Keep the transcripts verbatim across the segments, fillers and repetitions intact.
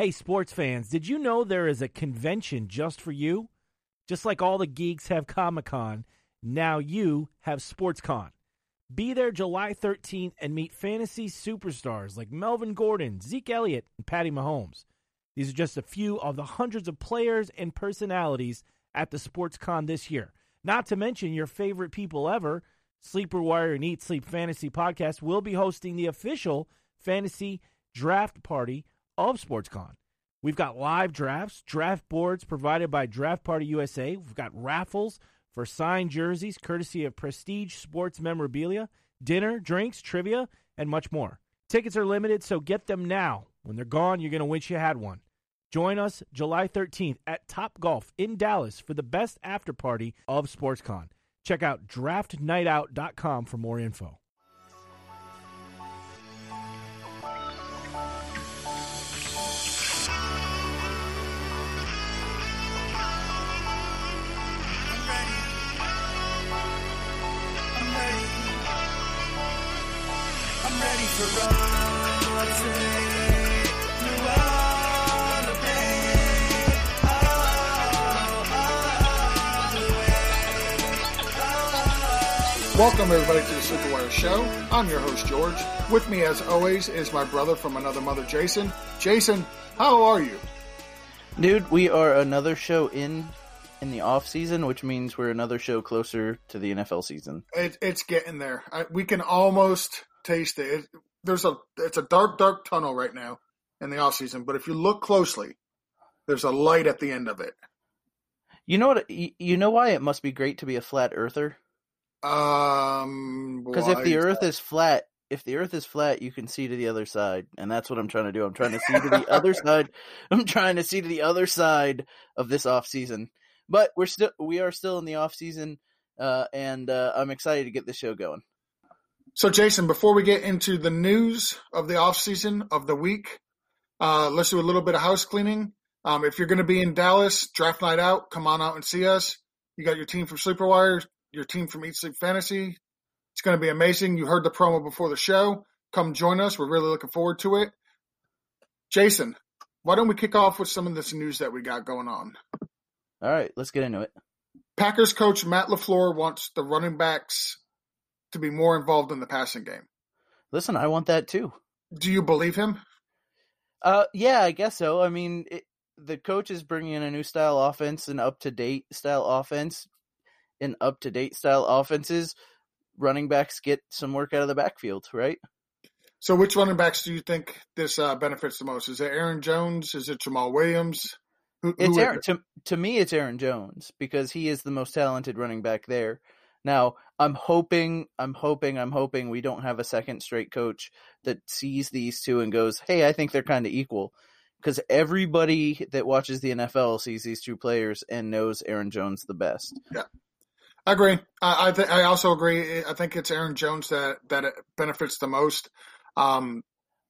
Hey, sports fans, did you know there is a convention just for you? Just like all the geeks have Comic-Con, now you have SportsCon. Be there July thirteenth and meet fantasy superstars like Melvin Gordon, Zeke Elliott, and Patty Mahomes. These are just a few of the hundreds of players and personalities at the SportsCon this year. Not to mention your favorite people ever, Sleeper Wire and Eat Sleep Fantasy Podcast will be hosting the official fantasy draft party of SportsCon. We've got live drafts, draft boards provided by Draft Party U S A. We've got raffles for signed jerseys, courtesy of Prestige Sports Memorabilia, dinner, drinks, trivia, and much more. Tickets are limited, so get them now. When they're gone, you're going to wish you had one. Join us July thirteenth at Topgolf in Dallas for the best after party of SportsCon. Check out draft night out dot com for more info. Ready for all today. You are the pain. Oh, oh, oh, Welcome everybody to the Sleeper Wire Show. I'm your host George. With me as always is my brother from another mother, Jason. Jason, how are you? Dude, we are another show in in the off season, which means we're another show closer to the N F L season. It, it's getting there. I, we can almost taste it. it. There's a it's a dark, dark tunnel right now in the off season, but if you look closely, there's a light at the end of it. You know what? You know why it must be great to be a flat earther? Um, Because if the Earth is flat, if the Earth is flat, you can see to the other side, and that's what I'm trying to do. I'm trying to see to the other side. I'm trying to see to the other side of this off season. But we're still we are still in the off season, uh, and uh, I'm excited to get this show going. So, Jason, before we get into the news of the off season of the week, uh, let's do a little bit of house cleaning. Um, if you're going to be in Dallas, draft night out, come on out and see us. You got your team from Sleeper Wire, your team from Eat Sleep Fantasy. It's going to be amazing. You heard the promo before the show. Come join us. We're really looking forward to it. Jason, why don't we kick off with some of this news that we got going on? All right, let's get into it. Packers coach Matt LaFleur wants the running backs to be more involved in the passing game. Listen, I want that too. Do you believe him? Uh, yeah, I guess so. I mean, it, the coach is bringing in a new style offense, an up-to-date style offense. In up-to-date style offenses, running backs get some work out of the backfield, right? So which running backs do you think this uh, benefits the most? Is it Aaron Jones? Is it Jamal Williams? Who, it's who Aaron, is it? to, to me, it's Aaron Jones because he is the most talented running back there. Now, I'm hoping, I'm hoping, I'm hoping we don't have a second straight coach that sees these two and goes, hey, I think they're kind of equal. Because everybody that watches the N F L sees these two players and knows Aaron Jones the best. Yeah, I agree. I I, th- I also agree. I think it's Aaron Jones that, that it benefits the most. Um,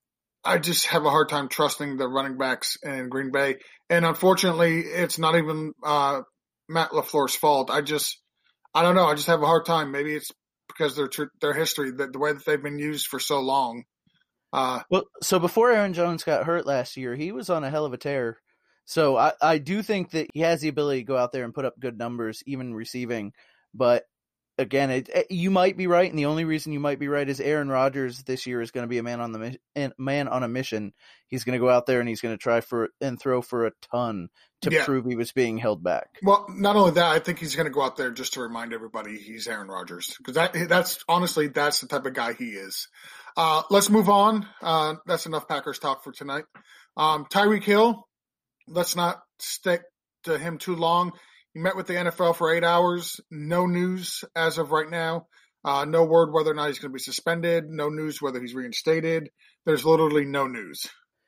I just have a hard time trusting the running backs in Green Bay. And unfortunately, it's not even uh, Matt LaFleur's fault. I just I don't know. I just have a hard time. Maybe it's because their their history, the, the way that they've been used for so long. Uh, well, so before Aaron Jones got hurt last year, he was on a hell of a tear. So I, I do think that he has the ability to go out there and put up good numbers, even receiving. But again, it, it, you might be right, and the only reason you might be right is Aaron Rodgers this year is going to be a man on the man on a mission. He's going to go out there and he's going to try for and throw for a ton to yeah. prove he was being held back. Well, not only that, I think he's going to go out there just to remind everybody he's Aaron Rodgers because that that's honestly that's the type of guy he is. Uh, let's move on. Uh, that's enough Packers talk for tonight. Um, Tyreek Hill, let's not stick to him too long. He met with the N F L for eight hours. No news as of right now. Uh, no word whether or not he's going to be suspended. No news whether he's reinstated. There's literally no news.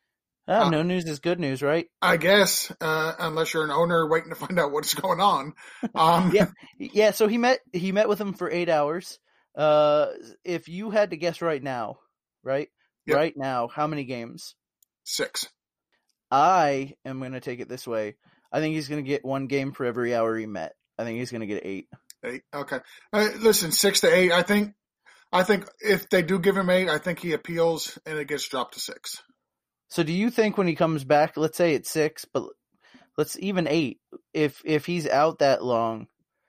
Oh, uh, no news is good news, right? I guess, uh, unless you're an owner waiting to find out what's going on. Um, yeah, yeah. So he met he met with him for eight hours. Uh, if you had to guess right now, right, yep. right now, how many games? Six. I am going to take it this way. I think he's going to get one game for every hour he met. I think he's going to get eight. Eight. Okay. Uh, listen, six to eight. I think. I think if they do give him eight, I think he appeals and it gets dropped to six. So do you think when he comes back, let's say it's six, but let's even eight, if if he's out that long,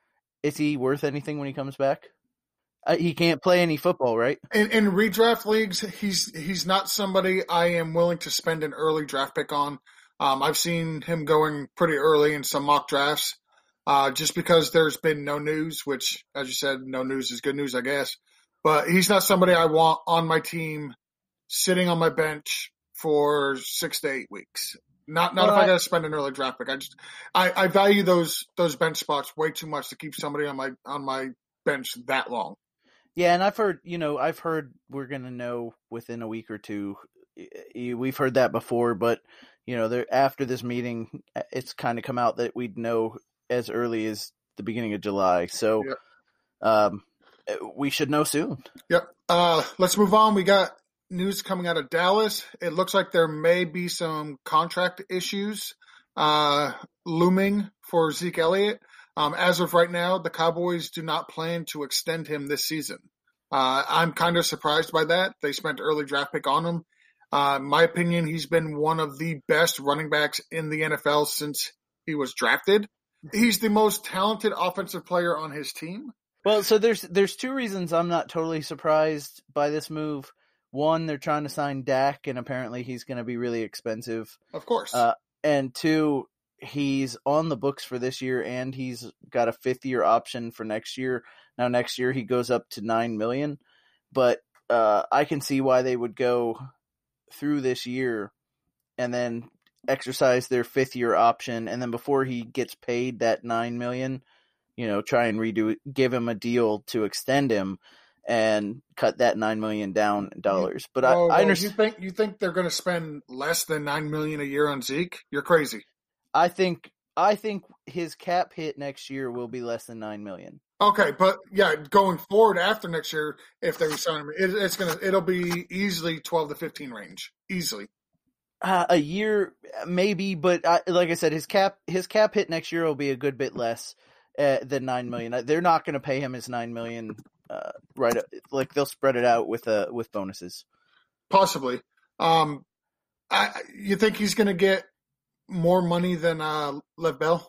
is he worth anything when he comes back? Uh, he can't play any football, right? In, in redraft leagues, he's he's not somebody I am willing to spend an early draft pick on. Um, I've seen him going pretty early in some mock drafts, uh, just because there's been no news, which, as you said, no news is good news, I guess. But he's not somebody I want on my team sitting on my bench for six to eight weeks. Not not Well, if I I- got to spend an early draft pick. I just I, I value those those bench spots way too much to keep somebody on my on my bench that long. Yeah, and I've heard, you know, I've heard we're going to know within a week or two. We've heard that before, but, you know, there, after this meeting, it's kind of come out that we'd know as early as the beginning of July. So Yep. um, we should know soon. Yep. Uh, let's move on. We got news coming out of Dallas. It looks like there may be some contract issues uh, looming for Zeke Elliott. Um, as of right now, the Cowboys do not plan to extend him this season. Uh, I'm kind of surprised by that. They spent early draft pick on him. Uh, in my opinion, he's been one of the best running backs in the N F L since he was drafted. He's the most talented offensive player on his team. Well, so there's there's two reasons I'm not totally surprised by this move. One, they're trying to sign Dak, and apparently he's going to be really expensive. Of course. Uh, and two, he's on the books for this year, and he's got a fifth year option for next year. Now, next year he goes up to nine million, but uh, I can see why they would go through this year and then exercise their fifth year option, and then before he gets paid that nine million, you know, try and redo, give him a deal to extend him and cut that nine million down in dollars. But oh, I, I well, you understand. think you think they're going to spend less than nine million a year on Zeke? You're crazy. I think I think his cap hit next year will be less than nine million. Okay, but yeah, going forward after next year, if they resign him, it, it's gonna it'll be easily twelve to fifteen range, easily. Uh, a year, maybe, but I, like I said, his cap his cap hit next year will be a good bit less uh, than nine million. They're not going to pay him his nine million. Uh, right, like they'll spread it out with uh with bonuses. Possibly. Um, I, you think he's going to get more money than uh, Lev Bell?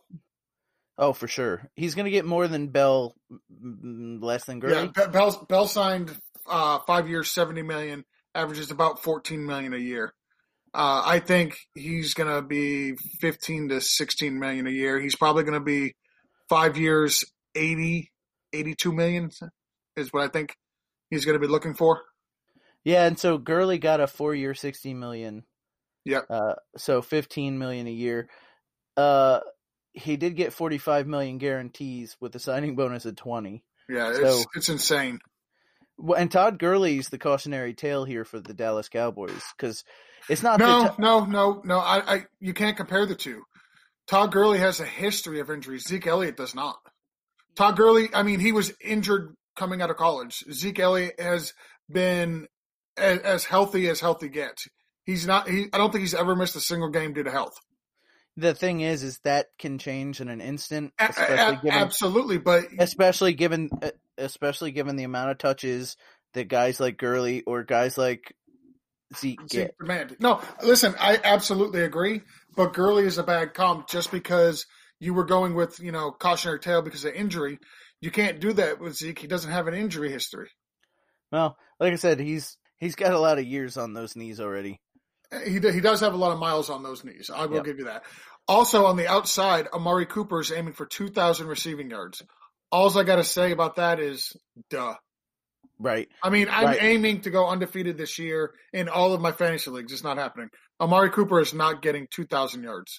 Oh, for sure, he's going to get more than Bell, mm, less than Gurley. Yeah, Be- Bell Bell signed uh, five years, seventy million, averages about fourteen million a year. Uh, I think he's going to be fifteen to sixteen million a year. He's probably going to be five years, eighty, eighty-two million is what I think he's going to be looking for. Yeah, and so Gurley got a four-year, sixty million. Yep. Uh, so fifteen million a year. Uh, he did get forty-five million guarantees with a signing bonus of twenty. Yeah, it's So- it's insane. Well, and Todd Gurley's the cautionary tale here for the Dallas Cowboys because it's not No, that. no, no, no. I, I, you can't compare the two. Todd Gurley has a history of injuries. Zeke Elliott does not. Todd Gurley, I mean, he was injured coming out of college. Zeke Elliott has been as, as healthy as healthy gets. He's not. He, I don't think he's ever missed a single game due to health. The thing is, is that can change in an instant, A- especially a- given, absolutely, but especially given, uh, especially given the amount of touches that guys like Gurley or guys like Zeke Zeke get. demanded. No, listen, I absolutely agree. But Gurley is a bad comp just because you were going with you know cautionary tale because of injury. You can't do that with Zeke. He doesn't have an injury history. Well, like I said, he's he's got a lot of years on those knees already. He he does have a lot of miles on those knees. I will Yep. give you that. Also, on the outside, Amari Cooper is aiming for two thousand receiving yards. All I got to say about that is, duh. Right. I mean, I'm Right. aiming to go undefeated this year in all of my fantasy leagues. It's not happening. Amari Cooper is not getting two thousand yards.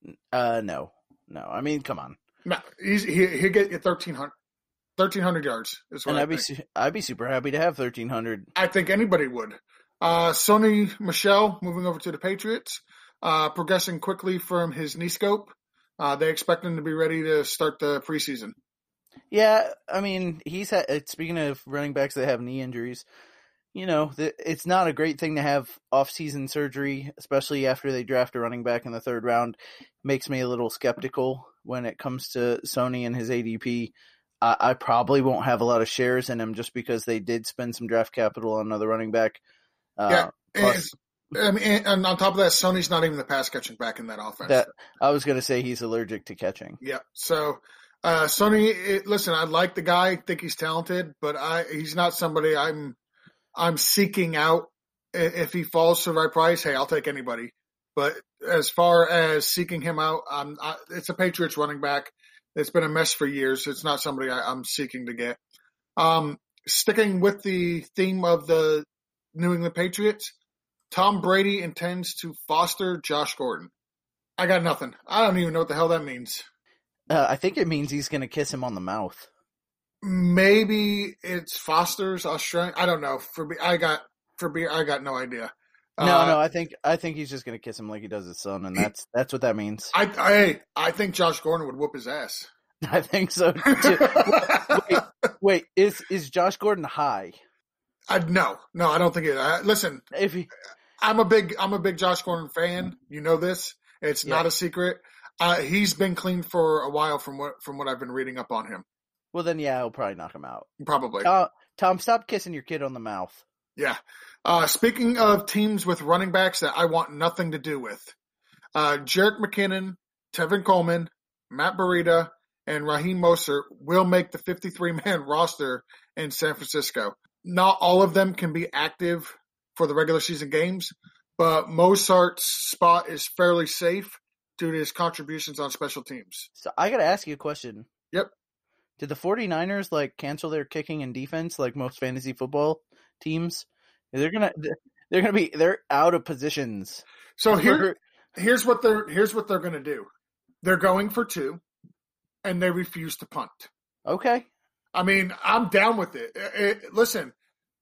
Uh, no, no. I mean, come on. No, he's, he, he'll get you thirteen hundred, thirteen hundred yards. Is what And I I'd be think. su- I'd be super happy to have thirteen hundred. I think anybody would. Uh, Sony Michel moving over to the Patriots, uh, progressing quickly from his knee scope. Uh, they expect him to be ready to start the preseason. Yeah, I mean, he's had. uh, Speaking of running backs that have knee injuries, you know, the, it's not a great thing to have off-season surgery, especially after they draft a running back in the third round. Makes me a little skeptical when it comes to Sony and his A D P. I, I probably won't have a lot of shares in him just because they did spend some draft capital on another running back. Uh, Yeah, plus, It's- I mean, and, and on top of that, Sonny's not even the pass catching back in that offense. That I was going to say he's allergic to catching. Yeah. So, uh, Sonny, it, listen, I like the guy. I think he's talented, but I, he's not somebody I'm, I'm seeking out. If he falls to the right price, hey, I'll take anybody. But as far as seeking him out, um, I, it's a Patriots running back. It's been a mess for years. It's not somebody I, I'm seeking to get. Um, sticking with the theme of the New England Patriots, Tom Brady intends to foster Josh Gordon. I got nothing. I don't even know what the hell that means. Uh, I think it means he's going to kiss him on the mouth. Maybe it's Foster's Australian. I don't know. For me, I got for beer. I got no idea. No, uh, no, I think I think he's just going to kiss him like he does his son, and that's that's what that means. I I I think Josh Gordon would whoop his ass. I think so too. wait, wait, is is Josh Gordon high? I no, no, I don't think it. I, listen, If he, I'm a big I'm a big Josh Gordon fan. You know this. It's Yeah. not a secret. Uh, he's been clean for a while from what from what I've been reading up on him. well, then yeah, he'll probably knock him out. Probably. Uh, Tom, stop kissing your kid on the mouth. Yeah. Uh, speaking of teams with running backs that I want nothing to do with, uh, Jerick McKinnon, Tevin Coleman, Matt Breida, and Raheem Mostert will make the fifty-three man roster in San Francisco. Not all of them can be active for the regular season games, but Mostert's spot is fairly safe due to his contributions on special teams. So I got to ask you a question. Yep. Did the 49ers like cancel their kicking and defense like most fantasy football teams? They're gonna they're gonna be they're out of positions. So here, here's what they're here's what they're going to do. They're going for two, and they refuse to punt. Okay. I mean, I'm down with it. It- it- listen,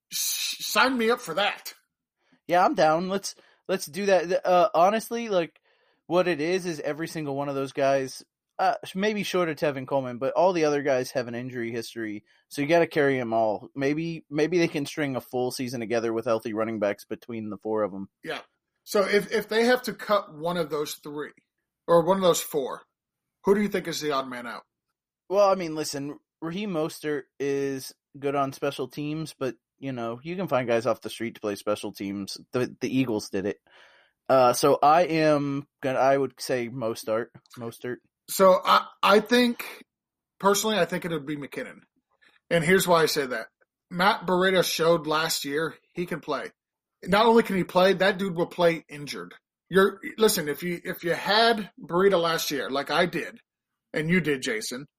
s- sign me up for that. Yeah, I'm down. Let's let's do that. Uh, honestly, like what it is is every single one of those guys, uh, maybe short of Tevin Coleman, but all the other guys have an injury history, so you got to carry them all. Maybe maybe they can string a full season together with healthy running backs between the four of them. Yeah. So if if they have to cut one of those three or one of those four, who do you think is the odd man out? Well, I mean, listen, Raheem Mostert is good on special teams, but you know you can find guys off the street to play special teams. The the Eagles did it. Uh, so I am gonna. I would say Mostert. Mostert. So I I think personally, I think it would be McKinnon, and here's why I say that. Matt Breida showed last year he can play. Not only can he play, that dude will play injured. You're listen, if you if you had Breida last year, like I did, and you did, Jason,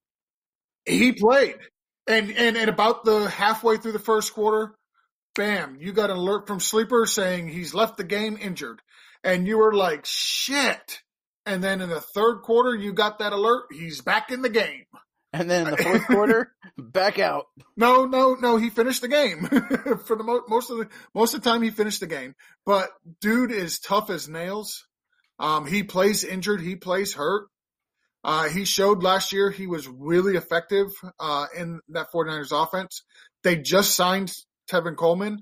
he played. And and and about the halfway through the first quarter, bam, you got an alert from Sleeper saying he's left the game injured. And you were like, shit. And then in the third quarter, you got that alert. He's back in the game. And then in the fourth quarter, back out. No, no, no. He finished the game for the mo- most of the most of the time. He finished the game, but dude is tough as nails. Um, he plays injured. He plays hurt. Uh, he showed last year he was really effective uh, in that 49ers offense. They just signed Tevin Coleman,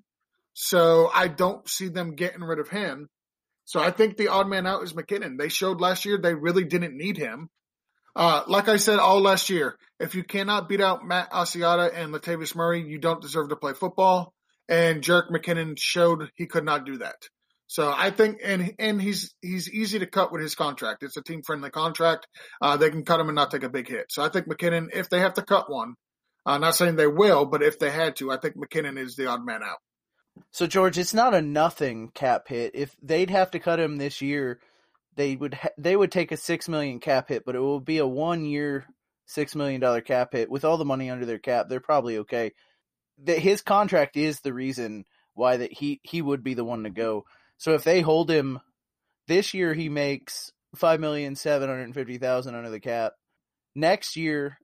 so I don't see them getting rid of him. So I think the odd man out is McKinnon. They showed last year they really didn't need him. Uh, like I said all last year, if you cannot beat out Matt Asiata and Latavius Murray, you don't deserve to play football. And Jerick McKinnon showed he could not do that. So I think, and and he's he's easy to cut with his contract. It's a team friendly contract. Uh, they can cut him and not take a big hit. So I think McKinnon, if they have to cut one, uh, not saying they will, but if they had to, I think McKinnon is the odd man out. So George, it's not a nothing cap hit. If they'd have to cut him this year, they would ha- they would take a six million cap hit, but it will be a one year six million dollar cap hit with all the money under their cap. They're probably okay. That his contract is the reason why that he he would be the one to go. So if they hold him this year, he makes five million seven hundred fifty thousand under the cap. Next year,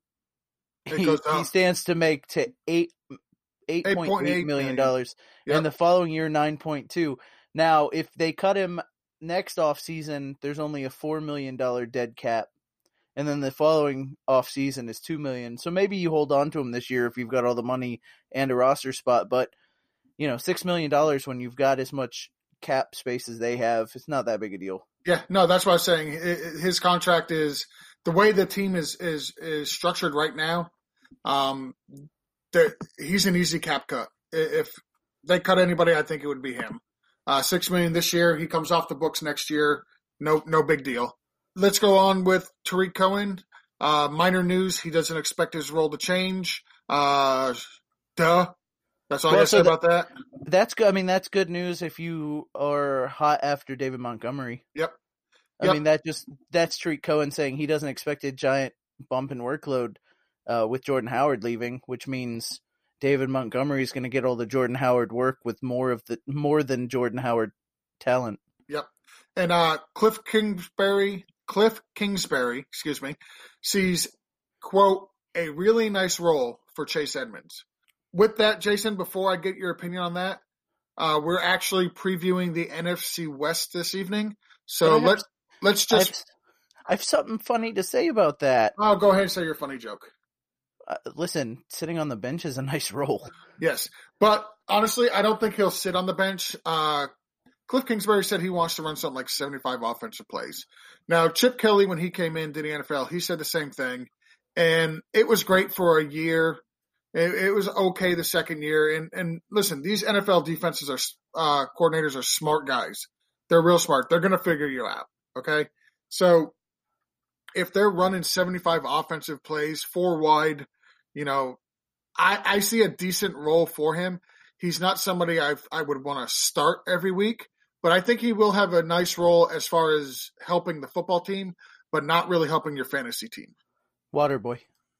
It he, goes he up. stands to make to eight eight point eight million dollars, Yep. and the following year nine point two. Now, if they cut him next off season, there's only a four million dollar dead cap, and then the following off season is two million. So maybe you hold on to him this year if you've got all the money and a roster spot, but you know, six million dollars when you've got as much cap space as they have, it's not that big a deal. Yeah, no, that's what I was saying. I- I- His contract is the way the team is is is structured right now. Um, that he's an easy cap cut. I- If they cut anybody, I think it would be him. Uh, six million dollars this year. He comes off the books next year. No, no big deal. Let's go on with Tariq Cohen. Uh, minor news. He doesn't expect his role to change. Uh, duh. That's all Well, I got to so say the- about that. That's good. I mean, that's good news if you are hot after David Montgomery. Yep. I Yep. mean, that just that's Tariq Cohen saying he doesn't expect a giant bump in workload uh, with Jordan Howard leaving, which means David Montgomery is going to get all the Jordan Howard work with more of the more than Jordan Howard talent. Yep. And uh, Cliff Kingsbury, Cliff Kingsbury, excuse me, sees, quote, a really nice role for Chase Edmonds. With that, Jason, before I get your opinion on that, uh, we're actually previewing the N F C West this evening. So But I have- let's let's I just have, I have something funny to say about that. oh, go ahead and say your funny joke. Uh, listen, sitting on the bench is a nice role. Yes, but honestly, I don't think he'll sit on the bench. Uh, Cliff Kingsbury said he wants to run something like seventy-five offensive plays. Now, Chip Kelly, when he came in to the N F L, he said the same thing, and it was great for a year. It, it was okay the second year. And, and listen, these N F L defenses are uh, coordinators are smart guys. They're real smart. They're going to figure you out. Okay, so if they're running seventy-five offensive plays, four wide, you know, I, I see a decent role for him. He's not somebody I I would want to start every week, but I think he will have a nice role as far as helping the football team, but not really helping your fantasy team. Waterboy.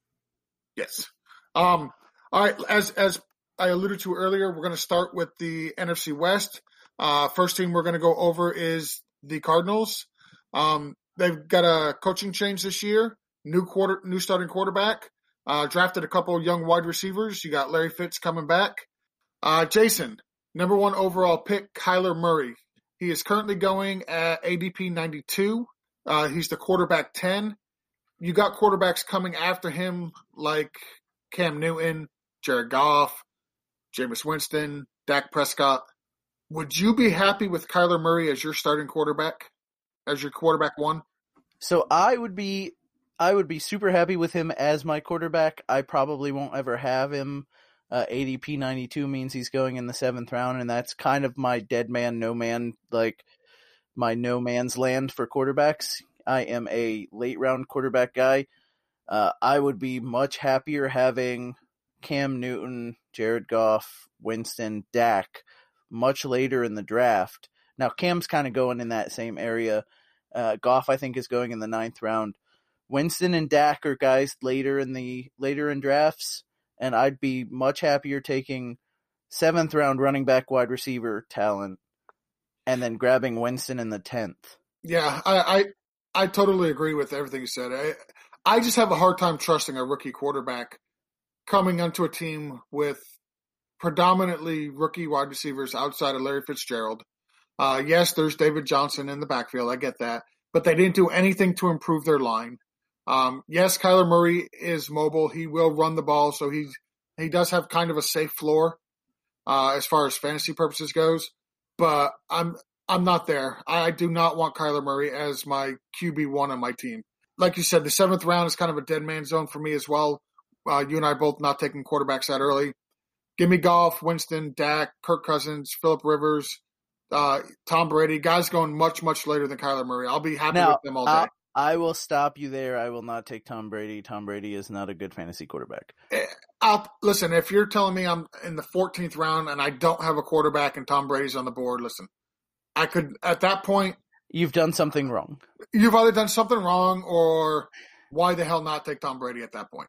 Yes. Um. All right. As as I alluded to earlier, we're going to start with the N F C West. Uh, first team we're going to go over is the Cardinals. Um, they've got a coaching change this year. New quarter, new starting quarterback. Uh, drafted a couple of young wide receivers. You got Larry Fitz coming back. Uh, Jason, number one overall pick, Kyler Murray. He is currently going at A D P ninety-two. Uh, he's the quarterback ten. You got quarterbacks coming after him like Cam Newton, Jared Goff, Jameis Winston, Dak Prescott. Would you be happy with Kyler Murray as your starting quarterback, as your quarterback one? So I would be I would be super happy with him as my quarterback. I probably won't ever have him. Uh, A D P ninety-two means he's going in the seventh round, and that's kind of my dead man, no man, like my no man's land for quarterbacks. I am a late round quarterback guy. Uh, I would be much happier having Cam Newton, Jared Goff, Winston, Dak much later in the draft. Now, Cam's kind of going in that same area. Uh, Goff, I think, is going in the ninth round. Winston and Dak are guys later in the later in drafts, and I'd be much happier taking seventh round running back wide receiver talent and then grabbing Winston in the tenth. Yeah, I, I I totally agree with everything you said. I I just have a hard time trusting a rookie quarterback coming onto a team with predominantly rookie wide receivers outside of Larry Fitzgerald. Uh, yes, there's David Johnson in the backfield. I get that. But they didn't do anything to improve their line. Um, yes, Kyler Murray is mobile. He will run the ball, so he's, he does have kind of a safe floor uh, as far as fantasy purposes goes. But I'm I'm not there. I do not want Kyler Murray as my Q B one on my team. Like you said, the seventh round is kind of a dead man zone for me as well. Uh, you and I both not taking quarterbacks that early. Give me Goff, Winston, Dak, Kirk Cousins, Phillip Rivers, uh, Tom Brady. Guys going much, much later than Kyler Murray. I'll be happy Now, with them all day. I, I will stop you there. I will not take Tom Brady. Tom Brady is not a good fantasy quarterback. I'll, listen, if you're telling me I'm in the fourteenth round and I don't have a quarterback and Tom Brady's on the board, listen, I could, at that point, You've done something wrong. you've either done something wrong or why the hell not take Tom Brady at that point?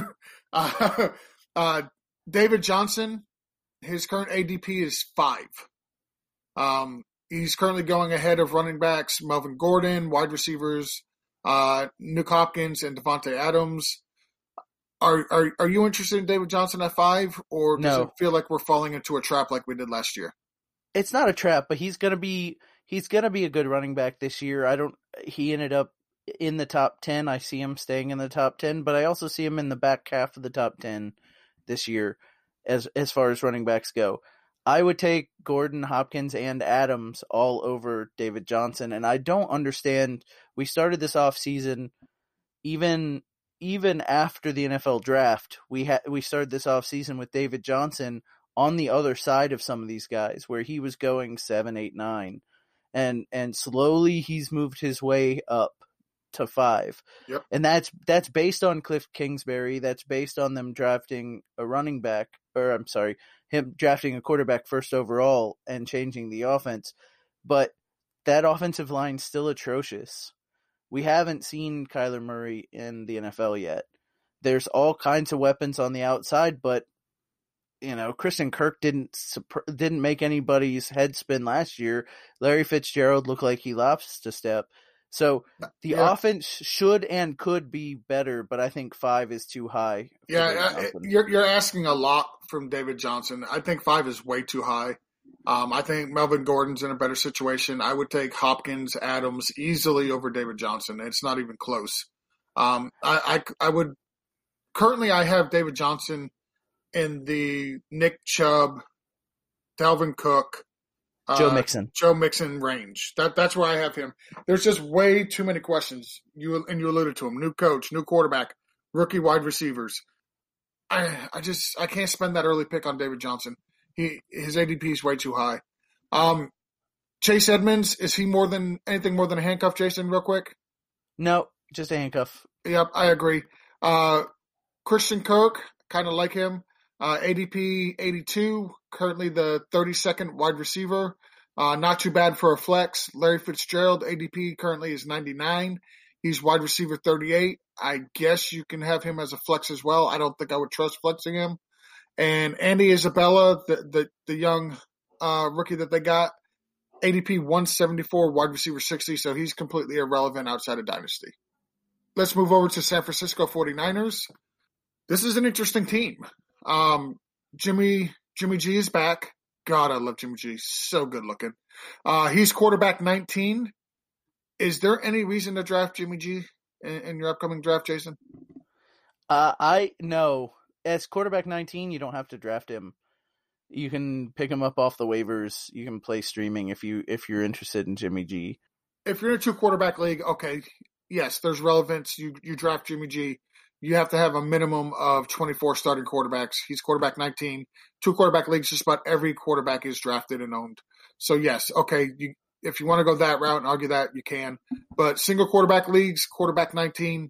uh, uh, David Johnson, his current A D P is five. Um, he's currently going ahead of running backs Melvin Gordon, wide receivers uh, Nuke Hopkins and Devontae Adams. Are are are you interested in David Johnson at five, or does No. it feel like we're falling into a trap like we did last year? It's not a trap, but he's gonna be he's gonna be a good running back this year. I don't. He ended up in the top ten. I see him staying in the top ten, but I also see him in the back half of the top ten this year, as as far as running backs go. I would take Gordon, Hopkins, and Adams all over David Johnson, and I don't understand. We started this off season, even even after the N F L draft, we had we started this off season with David Johnson on the other side of some of these guys where he was going seven, eight, nine, and and slowly he's moved his way up to five. Yep. And that's that's based on Cliff Kingsbury. That's based on them drafting a running back, or I'm sorry, him drafting a quarterback first overall and changing the offense. But that offensive line's still atrocious. We haven't seen Kyler Murray in the N F L yet. There's all kinds of weapons on the outside, but you know, Christian Kirk didn't didn't make anybody's head spin last year. Larry Fitzgerald looked like he lost a step. So the yeah. offense should and could be better, but I think five is too high. Yeah, I, you're you're asking a lot from David Johnson. I think five is way too high. Um, I think Melvin Gordon's in a better situation. I would take Hopkins, Adams easily over David Johnson. It's not even close. Um, I, I I would currently I have David Johnson in the Nick Chubb, Dalvin Cook, Joe uh, Mixon. Joe Mixon range. That that's where I have him. There's just way too many questions. You and you alluded to him. New coach, new quarterback, rookie wide receivers. I I just I can't spend that early pick on David Johnson. He his A D P is way too high. Um, Chase Edmonds, is he more than anything more than a handcuff, Jason? Real quick. No, just a handcuff. Yep, I agree. Uh, Christian Kirk, kind of like him. Uh, A D P eighty-two, currently the thirty-second wide receiver. Uh, not too bad for a flex. Larry Fitzgerald, A D P currently is ninety-nine. He's wide receiver thirty-eight. I guess you can have him as a flex as well. I don't think I would trust flexing him. And Andy Isabella, the the, the young uh, rookie that they got, A D P one seventy-four, wide receiver sixty, so he's completely irrelevant outside of Dynasty. Let's move over to San Francisco forty-niners. This is an interesting team. Um, Jimmy Jimmy G is back. God, I love Jimmy G. So good looking. Uh, he's quarterback nineteen. Is there any reason to draft Jimmy G in, in your upcoming draft, Jason? Uh, I no. As quarterback nineteen, you don't have to draft him. You can pick him up off the waivers. You can play streaming if you if you're interested in Jimmy G. If you're in a two quarterback league, okay, yes, there's relevance. You you draft Jimmy G. You have to have a minimum of twenty-four starting quarterbacks. He's quarterback nineteen. Two quarterback leagues, just about every quarterback is drafted and owned. So yes, okay, you, if you want to go that route and argue that, you can. But single quarterback leagues, quarterback nineteen,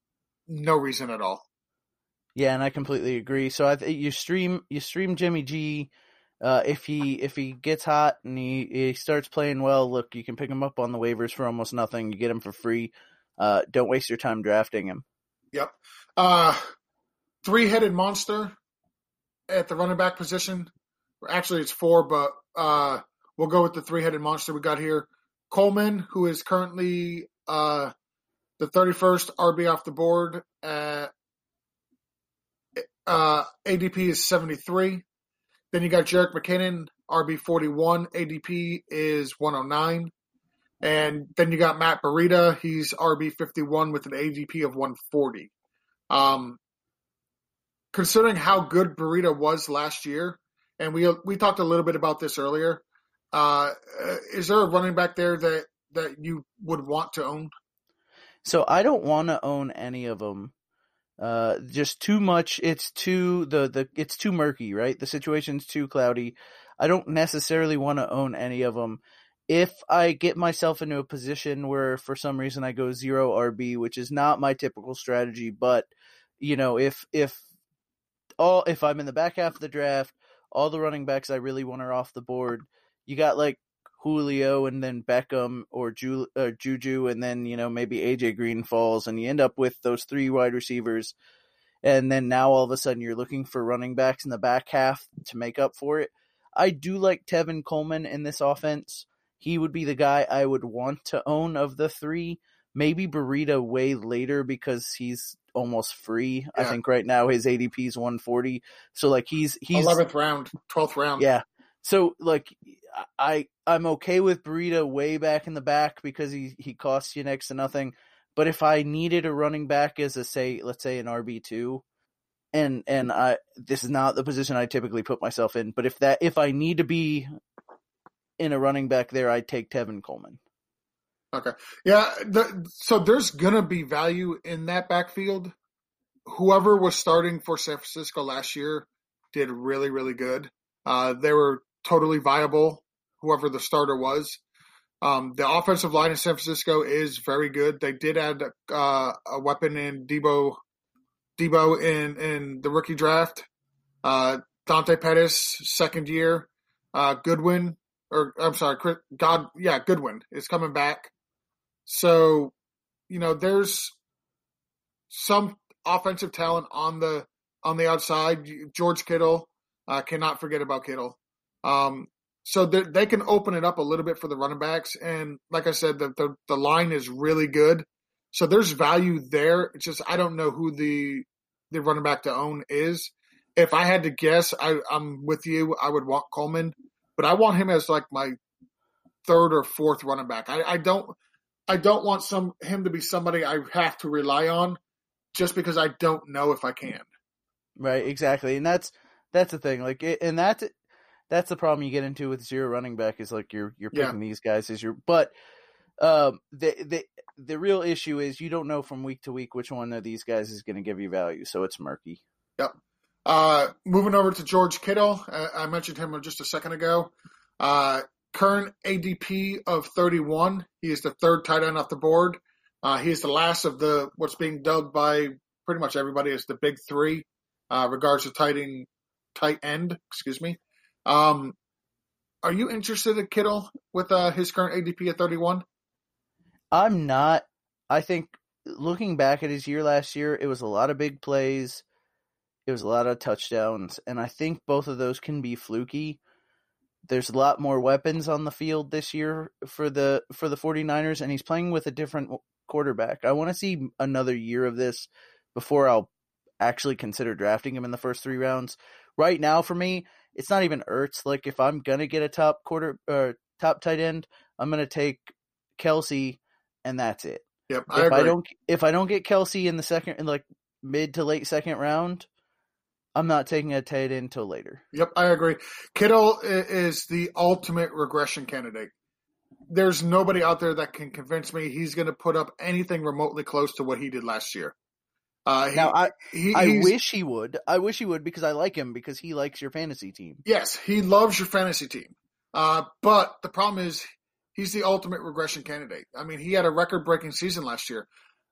no reason at all. Yeah, and I completely agree. So I th- you stream you stream Jimmy G. Uh, if he if he gets hot and he, he starts playing well, look, you can pick him up on the waivers for almost nothing. You get him for free. Uh, don't waste your time drafting him. Yep. Uh, three-headed monster at the running back position. Actually, it's four, but uh, we'll go with the three-headed monster we got here. Coleman, who is currently uh, the thirty-first R B off the board. At, uh, A D P is seventy-three. Then you got Jerick McKinnon, R B forty-one. A D P is one oh nine. And then you got Matt Breida. He's R B fifty-one with an A D P of one forty. Um, considering how good Breida was last year, and we we talked a little bit about this earlier, uh, is there a running back there that, that you would want to own? So I don't want to own any of them. Uh, just too much. It's too the, the it's too murky, right? The situation's too cloudy. I don't necessarily want to own any of them. If I get myself into a position where for some reason I go zero R B, which is not my typical strategy, but you know, if if all if I'm in the back half of the draft, all the running backs I really want are off the board. You got like Julio and then Beckham or Ju, uh, Juju and then, you know, maybe A J Green falls and you end up with those three wide receivers. And then now all of a sudden you're looking for running backs in the back half to make up for it. I do like Tevin Coleman in this offense. He would be the guy I would want to own of the three. Maybe Breida way later because he's almost free. Yeah. I think right now his A D P is one forty. So like he's he's eleventh round, twelfth round. Yeah. So like I I'm okay with Breida way back in the back because he he costs you next to nothing. But if I needed a running back as a say let's say an R B two, and and I this is not the position I typically put myself in, but if that if I need to be in a running back there, I'd take Tevin Coleman. Okay. Yeah, the, so there's going to be value in that backfield. Whoever was starting for San Francisco last year did really, really good. Uh, they were totally viable, whoever the starter was. Um, the offensive line in San Francisco is very good. They did add uh, a weapon in Debo, Debo in, in the rookie draft. Uh, Dante Pettis, second year. Uh, Goodwin, or I'm sorry, Chris, God, yeah, Goodwin is coming back. So, you know, there's some offensive talent on the on the outside. George Kittle, uh, cannot forget about Kittle. Um, So they can open it up a little bit for the running backs. And like I said, the, the, the line is really good. So there's value there. It's just I don't know who the the running back to own is. If I had to guess, I, I'm with you. I would want Coleman. But I want him as like my third or fourth running back. I, I don't I don't want some him to be somebody I have to rely on just because I don't know if I can. Right, exactly. And that's that's the thing. Like it, and that's That's the problem you get into with zero running back is like you're you're picking yeah. these guys as your but um the the the real issue is you don't know from week to week which one of these guys is going to give you value, so it's murky. Yep. Uh, moving over to George Kittle, I, I mentioned him just a second ago. Uh, current A D P of thirty-one. He is the third tight end off the board. Uh, he is the last of the what's being dubbed by pretty much everybody as the big three, uh, regards to tight end, tight end. Excuse me. Um, are you interested in Kittle with uh, his current A D P at thirty-one? I'm not. I think looking back at his year last year, it was a lot of big plays. It was a lot of touchdowns, and I think both of those can be fluky. There's a lot more weapons on the field this year for the for the 49ers, and he's playing with a different quarterback. I want to see another year of this before I'll actually consider drafting him in the first three rounds. Right now, for me, it's not even Ertz. Like if I'm gonna get a top quarter or uh, top tight end, I'm gonna take Kelsey, and that's it. Yep, I if agree. I don't if I don't get Kelsey in the second, in like mid to late second round, I'm not taking a tight end until later. Yep, I agree. Kittle is the ultimate regression candidate. There's nobody out there that can convince me he's going to put up anything remotely close to what he did last year. Uh, he, now, I he, I wish he would. I wish he would because I like him because he likes your fantasy team. Yes, he loves your fantasy team. Uh, but the problem is he's the ultimate regression candidate. I mean, he had a record-breaking season last year.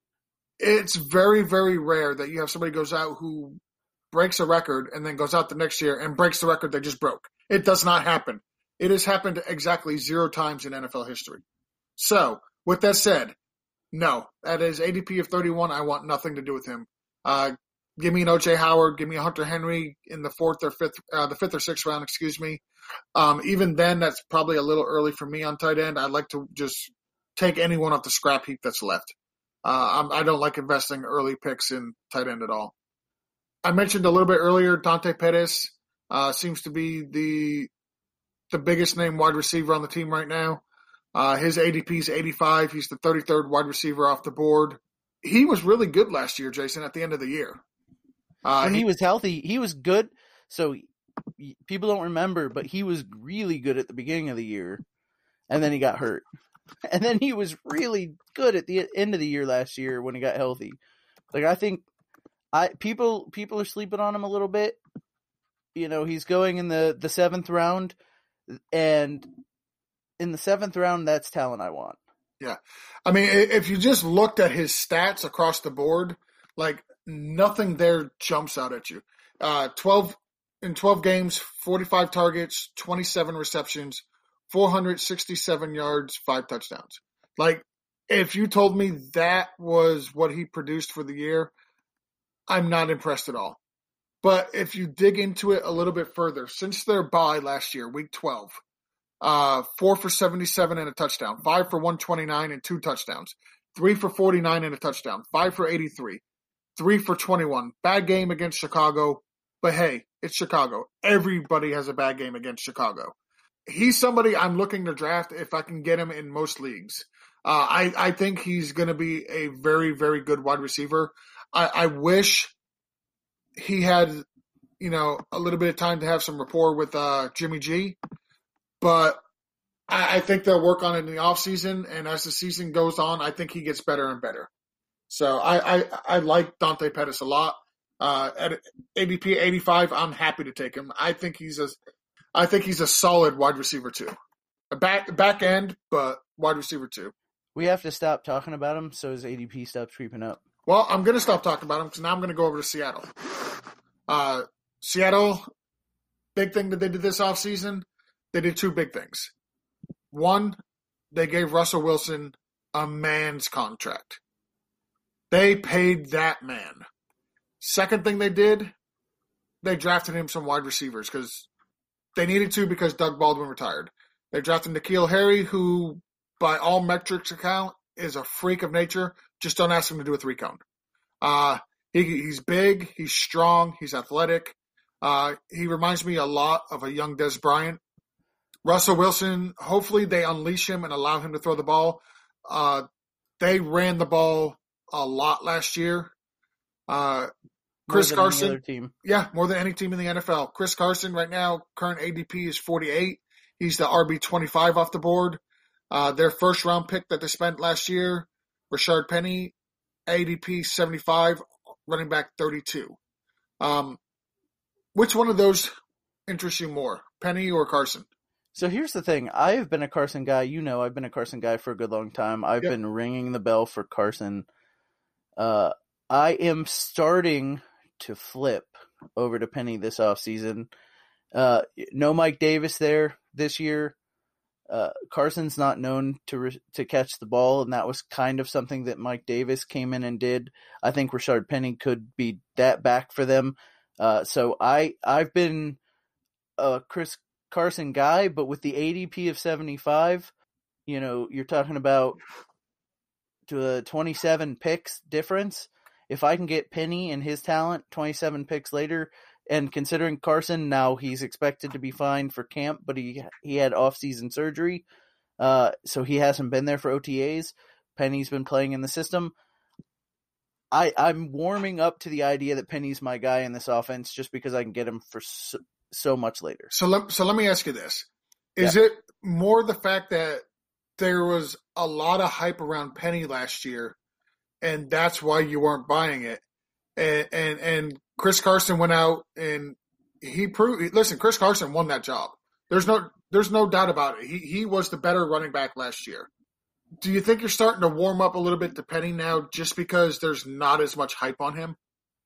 It's very, very rare that you have somebody goes out who breaks a record and then goes out the next year and breaks the record they just broke. It does not happen. It has happened exactly zero times in N F L history. So, with that said, no. At his A D P of thirty-one, I want nothing to do with him. Uh, give me an O J Howard, give me a Hunter Henry in the fourth or fifth, uh, the fifth or sixth round, excuse me. Um, even then, that's probably a little early for me on tight end. I'd like to just take anyone off the scrap heap that's left. Uh, I'm, I don't like investing early picks in tight end at all. I mentioned a little bit earlier, Dante Pettis uh, seems to be the the biggest name wide receiver on the team right now. Uh, his A D P is eighty-five. He's the thirty-third wide receiver off the board. He was really good last year, Jason, at the end of the year. Uh, when he, he was healthy, he was good. So people don't remember, but he was really good at the beginning of the year, and then he got hurt. And then he was really good at the end of the year last year when he got healthy. Like I think I people people are sleeping on him a little bit. You know, he's going in the, the seventh round, and in the seventh round, that's talent I want. Yeah. I mean, if you just looked at his stats across the board, like nothing there jumps out at you. Uh, twelve in twelve games, forty-five targets, twenty-seven receptions, four hundred sixty-seven yards, five touchdowns. Like, if you told me that was what he produced for the year, I'm not impressed at all. But if you dig into it a little bit further, since their bye last year, week twelve, uh, four for seventy-seven and a touchdown, five for one twenty-nine and two touchdowns, three for forty-nine and a touchdown, five for eighty-three, three for twenty-one. Bad game against Chicago, but hey, it's Chicago. Everybody has a bad game against Chicago. He's somebody I'm looking to draft if I can get him in most leagues. Uh, I, I think he's going to be a very, very good wide receiver. I, I wish he had, you know, a little bit of time to have some rapport with uh, Jimmy G, but I, I think they'll work on it in the offseason, and as the season goes on, I think he gets better and better. So I, I, I like Dante Pettis a lot. Uh, at A D P eighty-five, I'm happy to take him. I think he's a I think he's a solid wide receiver too. A back back end, but wide receiver too. We have to stop talking about him so his A D P stops creeping up. Well, I'm going to stop talking about him because now I'm going to go over to Seattle. Uh, Seattle, big thing that they did this offseason, they did two big things. One, they gave Russell Wilson a man's contract. They paid that man. Second thing they did, they drafted him some wide receivers because they needed to because Doug Baldwin retired. They drafted N'Keal Harry, who, by all metrics account, is a freak of nature. Just don't ask him to do a three cone. Uh, he, he's big, he's strong, he's athletic. Uh, he reminds me a lot of a young Des Bryant. Russell Wilson, hopefully they unleash him and allow him to throw the ball. Uh, they ran the ball a lot last year. Uh, Chris More than any Carson, other team. yeah, more than any team in the N F L. Chris Carson right now, current A D P is forty-eight. He's the R B twenty-five off the board. Uh, their first round pick that they spent last year, Rashard Penny, A D P seventy-five, running back thirty-two. Um, which one of those interests you more, Penny or Carson? So here's the thing. I've been a Carson guy. You know, I've been a Carson guy for a good long time. I've Yep. been ringing the bell for Carson. Uh, I am starting to flip over to Penny this offseason. Uh, no Mike Davis there this year. Uh, Carson's not known to re- to catch the ball, and that was kind of something that Mike Davis came in and did. I think Rashard Penny could be that back for them. Uh, so I I've been a Chris Carson guy, but with the A D P of seventy-five, you know, you're talking about to a twenty-seven picks difference. If I can get Penny and his talent twenty-seven picks later, and considering Carson, now he's expected to be fine for camp, but he he had off-season surgery, uh, so he hasn't been there for O T As. Penny's been playing in the system. I, I'm warming up to the idea that Penny's my guy in this offense just because I can get him for so, so much later. So let, so let me ask you this. Is it more the fact that there was a lot of hype around Penny last year, and that's why you weren't buying it? And and, and Chris Carson went out and he proved. Listen, Chris Carson won that job. There's no there's no doubt about it. He he was the better running back last year. Do you think you're starting to warm up a little bit to Penny now, just because there's not as much hype on him?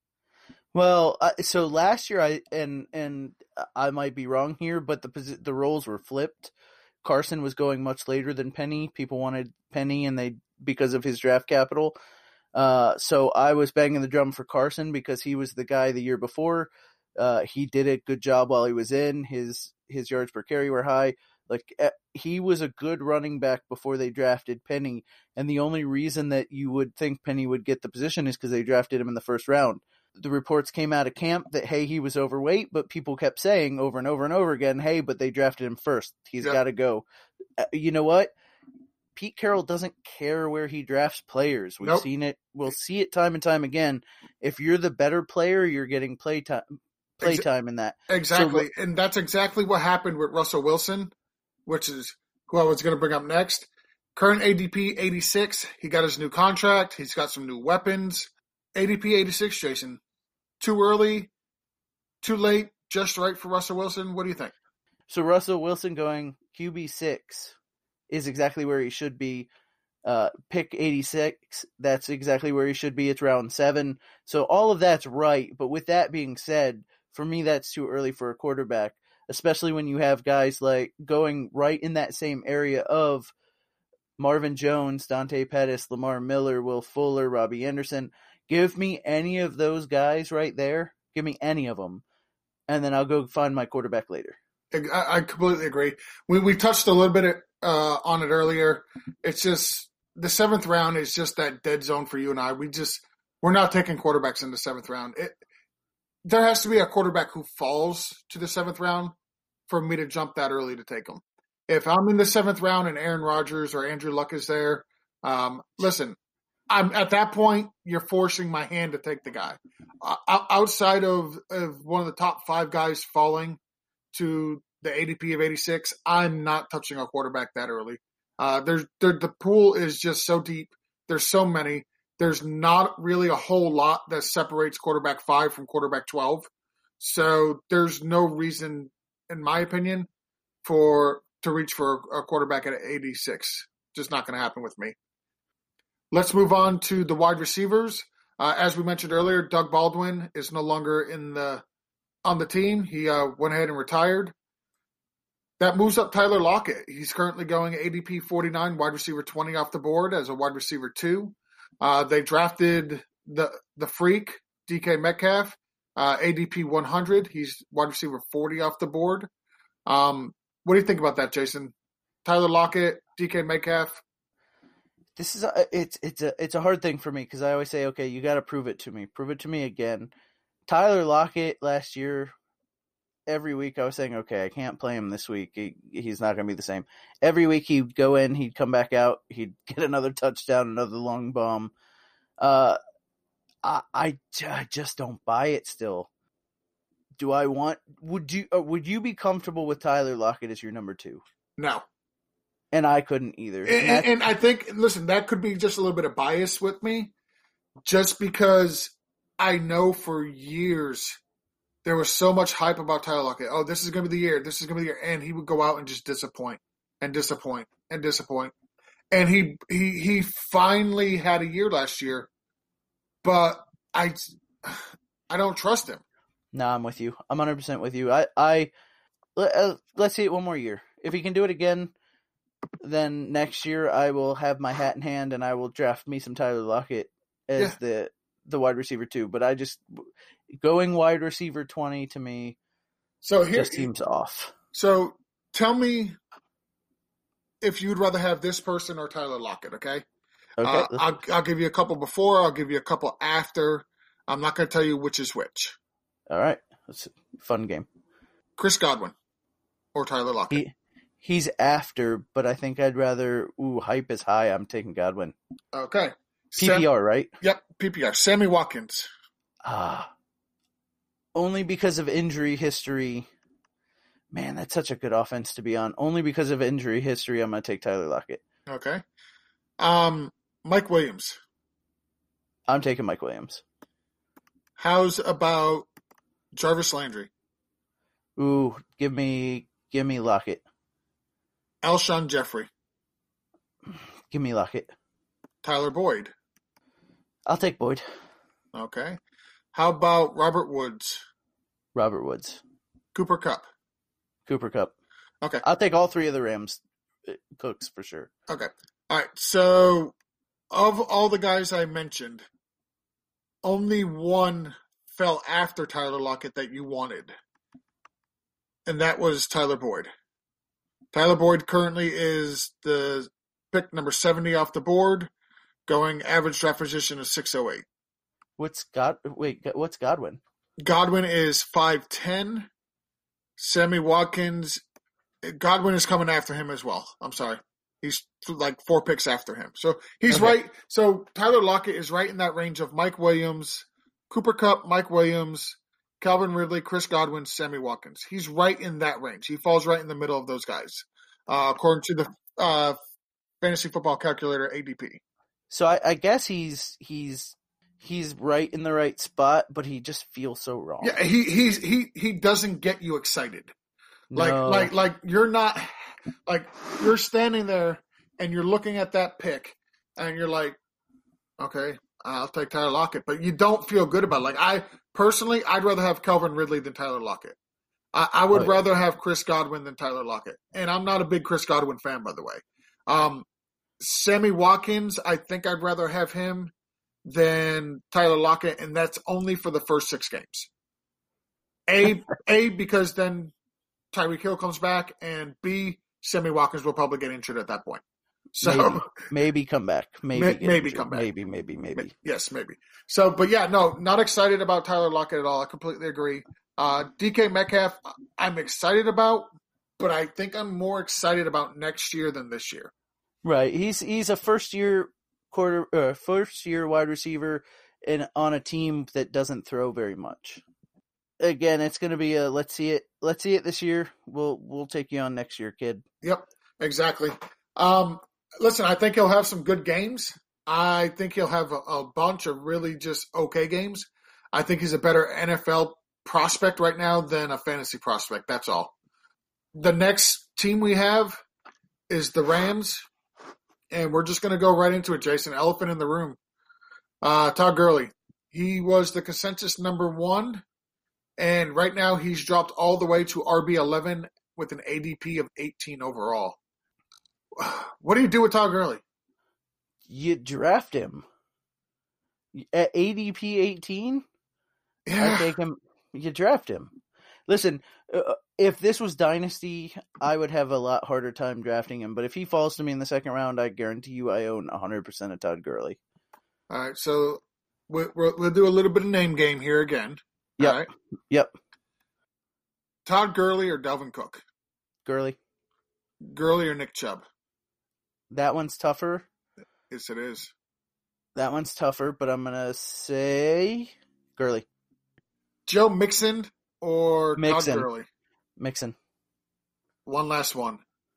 Well, uh, so last year I and and I might be wrong here, but the posi- the roles were flipped. Carson was going much later than Penny. People wanted Penny, and they because of his draft capital. Uh, so I was banging the drum for Carson because he was the guy the year before. Uh, he did a good job while he was in. His his yards per carry were high. Like he was a good running back before they drafted Penny, and the only reason that you would think Penny would get the position is because they drafted him in the first round. The reports came out of camp that, hey, he was overweight, but people kept saying over and over and over again, hey, but they drafted him first. He's Yep. got to go. Uh, you know what? Pete Carroll doesn't care where he drafts players. We've Nope. seen it. We'll see it time and time again. If you're the better player, you're getting play time, play Exa- time in that. Exactly. And that's exactly what happened with Russell Wilson, which is who I was going to bring up next. Current A D P eighty-six. He got his new contract. He's got some new weapons. A D P eighty-six, Jason. Too early, too late, just right for Russell Wilson. What do you think? So Russell Wilson going Q B six is exactly where he should be. Uh, pick eighty-six, that's exactly where he should be. It's round seven. So all of that's right. But with that being said, for me, that's too early for a quarterback, especially when you have guys like going right in that same area of Marvin Jones, Dante Pettis, Lamar Miller, Will Fuller, Robbie Anderson. Give me any of those guys right there. Give me any of them. And then I'll go find my quarterback later. I, I completely agree. We we touched a little bit uh, on it earlier. It's just the seventh round is just that dead zone for you and I. We just we're not taking quarterbacks in the seventh round. It, there has to be a quarterback who falls to the seventh round for me to jump that early to take them. If I'm in the seventh round and Aaron Rodgers or Andrew Luck is there, um, listen, I'm at that point. You're forcing my hand to take the guy. Uh, outside of, of one of the top five guys falling to the A D P of eighty-six, I'm not touching a quarterback that early. Uh, there's there, the pool is just so deep. There's so many. There's not really a whole lot that separates quarterback five from quarterback twelve. So there's no reason in my opinion, for to reach for a quarterback at eighty-six. Just not going to happen with me. Let's move on to the wide receivers. Uh, as we mentioned earlier, Doug Baldwin is no longer in the on the team. He uh, went ahead and retired. That moves up Tyler Lockett. He's currently going A D P forty-nine, wide receiver twenty off the board as a wide receiver two. Uh, they drafted the the freak, D K Metcalf, uh, A D P one hundred. He's wide receiver forty off the board. Um, what do you think about that, Jason? Tyler Lockett, D K Metcalf. This is a, it's it's a it's a hard thing for me because I always say, okay, you got to prove it to me, prove it to me again. Tyler Lockett last year, every week I was saying, okay, I can't play him this week. He, he's not going to be the same. Every week he'd go in, he'd come back out, he'd get another touchdown, another long bomb. Uh, I, I, I just don't buy it still. Do I want? Would you? Uh, would you be comfortable with Tyler Lockett as your number two? No. And I couldn't either. And, and, and I think, listen, that could be just a little bit of bias with me, just because I know for years there was so much hype about Tyler Lockett. Oh, this is going to be the year. This is going to be the year. And he would go out and just disappoint and disappoint and disappoint. And he he he finally had a year last year, but I I don't trust him. No, I'm with you. I'm one hundred percent with you. I, I let, uh, let's see it one more year. If he can do it again, then next year I will have my hat in hand and I will draft me some Tyler Lockett as Yeah. the the wide receiver too. But I just going wide receiver twenty to me So here, just seems off. so tell me if you'd rather have this person or Tyler Lockett. Okay, Okay, uh, let's- I'll I'll give you a couple before. I'll give you a couple after. I'm not going to tell you which is which. all right. It's a fun game. Chris Godwin or Tyler Lockett. He he's after, but I think I'd rather. Ooh, hype is high. I'm taking Godwin. Okay. P P R, Sam- right? Yep, P P R. Sammy Watkins. Ah, only because of injury history. Man, that's such a good offense to be on. Only because of injury history, I'm gonna take Tyler Lockett. Okay. Um, Mike Williams. I'm taking Mike Williams. How's about Jarvis Landry? Ooh, give me, give me Lockett. Alshon Jeffrey. Give me Lockett. Tyler Boyd. I'll take Boyd. Okay. How about Robert Woods? Robert Woods. Cooper Kupp. Cooper Kupp. Okay. I'll take all three of the Rams uh, cooks for sure. Okay. All right. So, of all the guys I mentioned, only one fell after Tyler Lockett that you wanted, and that was Tyler Boyd. Tyler Boyd currently is the pick number seventy off the board, going average draft position of six oh eight. What's God? Wait, what's Godwin? Godwin is five ten. Sammy Watkins, Godwin is coming after him as well. I'm sorry. He's like four picks after him. So he's Okay. right. So Tyler Lockett is right in that range of Mike Williams, Cooper Kupp, Mike Williams, Calvin Ridley, Chris Godwin, Sammy Watkins. He's right in that range. He falls right in the middle of those guys, uh, according to the uh, Fantasy Football Calculator A D P. So I, I guess he's he's he's right in the right spot, but he just feels so wrong. Yeah, he he's he he doesn't get you excited. Like No. like like you're not like you're standing there and you're looking at that pick and you're like, okay, I'll take Tyler Lockett, but you don't feel good about it. Like I personally, I'd rather have Calvin Ridley than Tyler Lockett. I, I would Oh, yeah. rather have Chris Godwin than Tyler Lockett, and I'm not a big Chris Godwin fan, by the way. Um, Sammy Watkins, I think I'd rather have him than Tyler Lockett, and that's only for the first six games. A, A because then Tyreek Hill comes back, and B, Sammy Watkins will probably get injured at that point. So maybe, maybe come back. Maybe May- get maybe injured. come back. Maybe maybe maybe. yes, maybe. So, but yeah, no, not excited about Tyler Lockett at all. I completely agree. Uh, D K Metcalf, I'm excited about, but I think I'm more excited about next year than this year. Right. He's he's a first year quarter uh, first year wide receiver and on a team that doesn't throw very much. Again, it's going to be a let's see it. Let's see it this year. We'll we'll take you on next year, kid. Yep, exactly. Um, listen, I think he'll have some good games. I think he'll have a, a bunch of really just okay games. I think he's a better N F L prospect right now than a fantasy prospect. That's all. the next team we have is the Rams, and we're just going to go right into it, Jason. Elephant in the room. Uh, Todd Gurley. He was the consensus number one, and right now he's dropped all the way to R B eleven with an A D P of eighteen overall. What do you do with Todd Gurley? You draft him at A D P eighteen. Yeah. I take him. You draft him. Listen, uh, if this was Dynasty, I would have a lot harder time drafting him. But if he falls to me in the second round, I guarantee you I own one hundred percent of Todd Gurley. All right, so we'll, we'll do a little bit of name game here again. Yep. All right. Yep. Todd Gurley or Dalvin Cook? Gurley. Gurley or Nick Chubb? That one's tougher. Yes, it is. That one's tougher, but I'm going to say Gurley. Joe Mixon or Mixon. Todd Gurley? Mixon. One last one.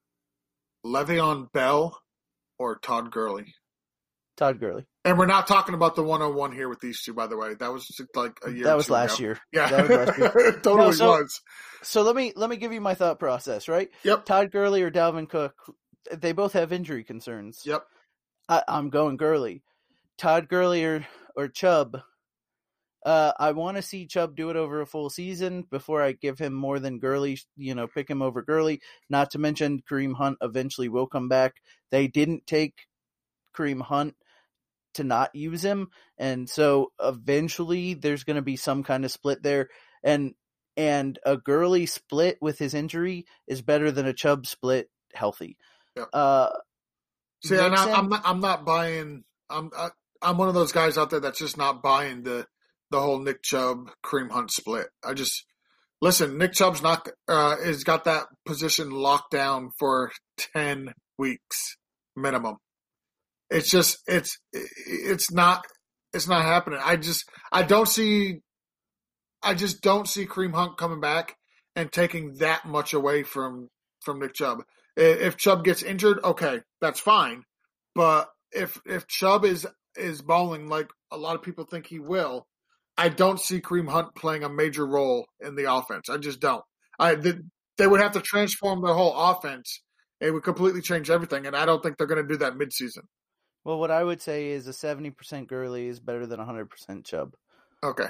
Le'Veon Bell or Todd Gurley? Todd Gurley. And we're not talking about the one oh one here with these two, by the way. That was like a year. That or was two last ago. year. Yeah, That was last year. it totally No, so- was. So let me let me give you my thought process, right? Yep. Todd Gurley or Dalvin Cook, they both have injury concerns. Yep. I, I'm going Gurley. Todd Gurley or, or Chubb. Uh, I want to see Chubb do it over a full season before I give him more than Gurley, you know, pick him over Gurley. Not to mention Kareem Hunt eventually will come back. They didn't take Kareem Hunt to not use him, and so eventually there's going to be some kind of split there. And and a Gurley split with his injury is better than a Chubb split healthy. Yep. Uh, See, and I, Mixon- I'm not. I'm not buying. I'm. I, I'm one of those guys out there that's just not buying the the whole Nick Chubb Kareem Hunt split. I just listen. Nick Chubb's not. Uh, has got that position locked down for ten weeks minimum. It's just. It's. It's not. It's not happening. I just. I don't see. I just don't see Kareem Hunt coming back and taking that much away from from Nick Chubb. If Chubb gets injured, okay, that's fine. But if if Chubb is is balling like a lot of people think he will, I don't see Kareem Hunt playing a major role in the offense. I just don't. I they, they would have to transform their whole offense. It would completely change everything, and I don't think they're going to do that midseason. well, what I would say is a seventy percent Gurley is better than one hundred percent Chubb. Okay.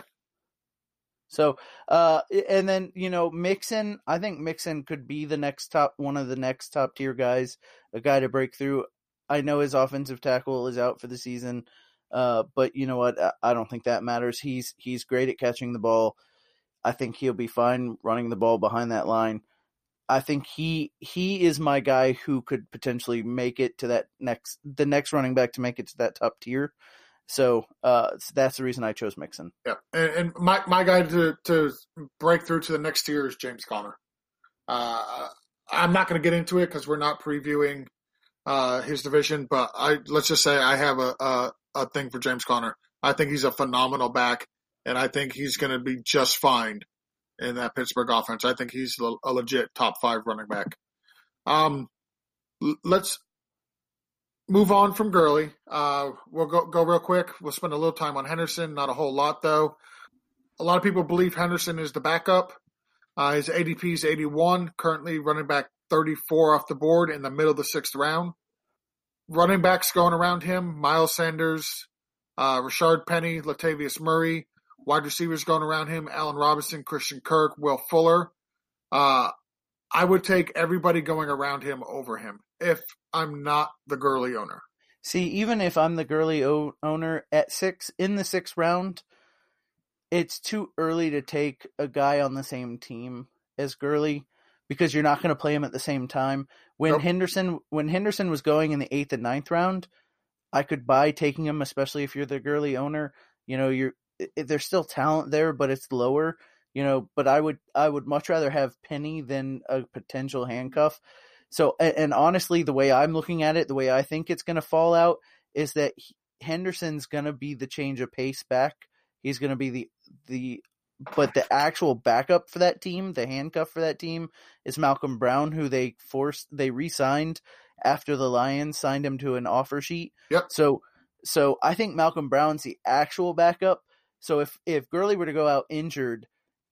So, uh, and then, you know, Mixon, I think Mixon could be the next top, one of the next top tier guys, a guy to break through. I know his offensive tackle is out for the season, uh, but you know what? I, I don't think that matters. He's, he's great at catching the ball. I think he'll be fine running the ball behind that line. I think he, he is my guy who could potentially make it to that next, the next running back to make it to that top tier. So uh, that's the reason I chose Mixon. Yeah, and, and my my guy to to break through to the next tier is James Conner. Uh, I'm not going to get into it because we're not previewing uh, his division, but I let's just say I have a, a a thing for James Conner. I think he's a phenomenal back, and I think he's going to be just fine in that Pittsburgh offense. I think he's a legit top five running back. Um, let's move on from Gurley. Uh, we'll go, go real quick. We'll spend a little time on Henderson, not a whole lot, though. A lot of people believe Henderson is the backup. Uh, his A D P is eighty-one, currently running back thirty-four off the board in the middle of the sixth round. Running backs going around him, Miles Sanders, uh, Rashard Penny, Latavius Murray. Wide receivers going around him, Allen Robinson, Christian Kirk, Will Fuller. Uh, I would take everybody going around him over him if I'm not the Gurley owner. See, even if I'm the Gurley o- owner at six, in the sixth round, it's too early to take a guy on the same team as Gurley because you're not going to play him at the same time. When Nope. Henderson, when Henderson was going in the eighth and ninth round, I could buy taking him, especially if you're the Gurley owner. You know, you're there's still talent there, but it's lower. You know, but I would I would much rather have Penny than a potential handcuff. So, and, and honestly, the way I'm looking at it, the way I think it's going to fall out is that he, Henderson's going to be the change of pace back. He's going to be the the, but the actual backup for that team, the handcuff for that team, is Malcolm Brown, who they forced they re-signed after the Lions signed him to an offer sheet. Yep. So, so I think Malcolm Brown's the actual backup. So if if Gurley were to go out injured,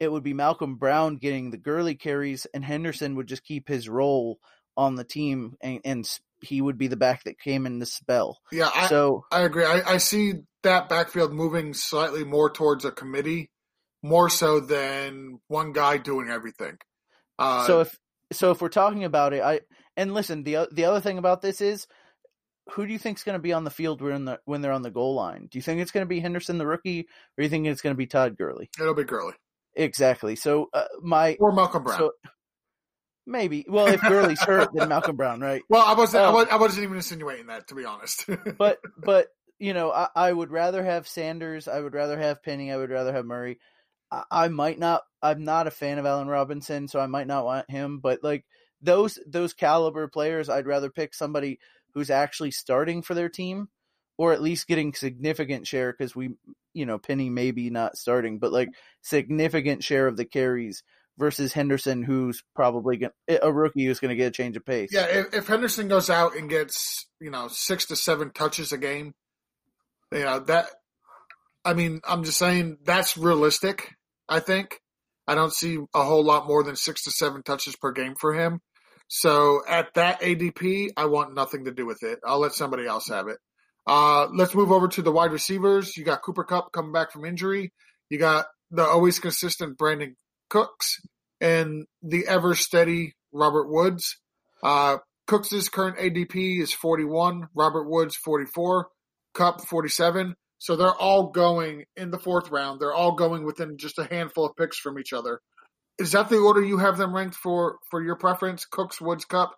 it would be Malcolm Brown getting the Gurley carries, and Henderson would just keep his role on the team, and, and he would be the back that came in the spell. Yeah, I, so I agree. I, I see that backfield moving slightly more towards a committee, more so than one guy doing everything. Uh, so if so, if we're talking about it, I and listen, the the other thing about this is, who do you think is going to be on the field when the when they're on the goal line? Do you think it's going to be Henderson the rookie, or do you think it's going to be Todd Gurley? It'll be Gurley. Exactly. So uh, my or Malcolm Brown. So, maybe. Well, if Gurley's hurt, then Malcolm Brown, right? Well, I wasn't. Um, I, was, I wasn't even insinuating that, to be honest. but but you know, I, I would rather have Sanders. I would rather have Penny. I would rather have Murray. I, I might not. I'm not a fan of Allen Robinson, so I might not want him. But like those those caliber players, I'd rather pick somebody who's actually starting for their team, or at least getting significant share, because we, you know, Penny maybe not starting, but like significant share of the carries versus Henderson, who's probably gonna, a rookie who's going to get a change of pace. Yeah, if, if Henderson goes out and gets, you know, six to seven touches a game, you know, that, I mean, I'm just saying that's realistic, I think. I don't see a whole lot more than six to seven touches per game for him. So at that A D P, I want nothing to do with it. I'll let somebody else have it. Uh, let's move over to the wide receivers. You got Cooper Kupp coming back from injury. You got the always consistent Brandon Cooks and the ever steady Robert Woods. Uh, Cooks' current A D P is forty-one, Robert Woods forty-four, Kupp forty-seven. So they're all going in the fourth round. They're all going within just a handful of picks from each other. Is that the order you have them ranked for, for your preference? Cooks, Woods, Kupp?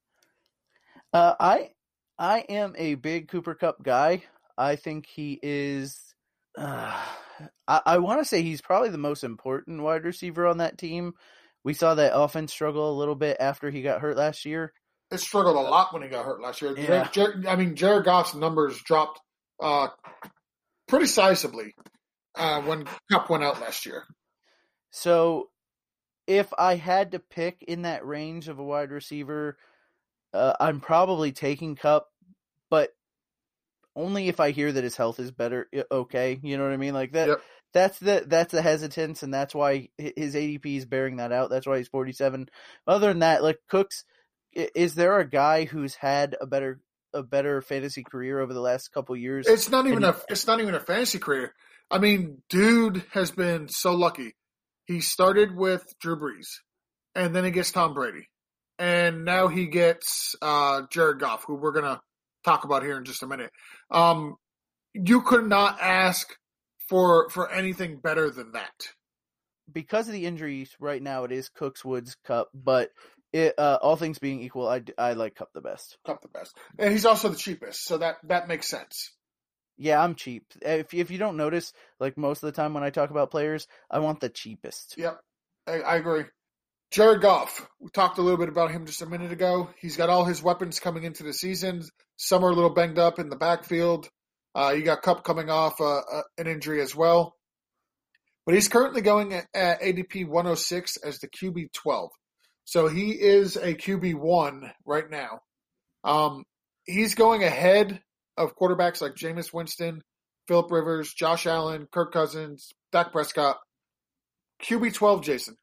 Uh, I I am a big Cooper Kupp guy. I think he is. Uh, I, I want to say he's probably the most important wide receiver on that team. We saw that offense struggle a little bit after he got hurt last year. It struggled a lot when he got hurt last year. Yeah. Jer- Jer- I mean, Jared Goff's numbers dropped uh, pretty sizably uh, when Kupp went out last year. So, if I had to pick in that range of a wide receiver, uh, I'm probably taking Kupp, but only if I hear that his health is better. Okay, you know what I mean? Like that. Yep. That's the that's the hesitance, and that's why his A D P is bearing that out. That's why he's forty-seven. Other than that, like Cooks, is there a guy who's had a better a better fantasy career over the last couple years? It's not even and, a it's not even a fantasy career. I mean, dude has been so lucky. He started with Drew Brees, and then he gets Tom Brady, and now he gets uh, Jared Goff, who we're gonna talk about here in just a minute. Um, you could not ask for for anything better than that. Because of the injuries right now, it is Cooks, Woods, Kupp, but it, uh, all things being equal, I, I like Kupp the best. Kupp the best, and he's also the cheapest, so that that makes sense. Yeah, I'm cheap. If if you don't notice, like most of the time when I talk about players, I want the cheapest. Yep, I, I agree. Jared Goff, we talked a little bit about him just a minute ago. He's got all his weapons coming into the season. Some are a little banged up in the backfield. Uh, you got Kupp coming off uh, uh, an injury as well. But he's currently going at, at A D P one oh six as the Q B twelve. So he is a Q B one right now. Um, he's going ahead of quarterbacks like Jameis Winston, Phillip Rivers, Josh Allen, Kirk Cousins, Dak Prescott. Q B twelve, Jason.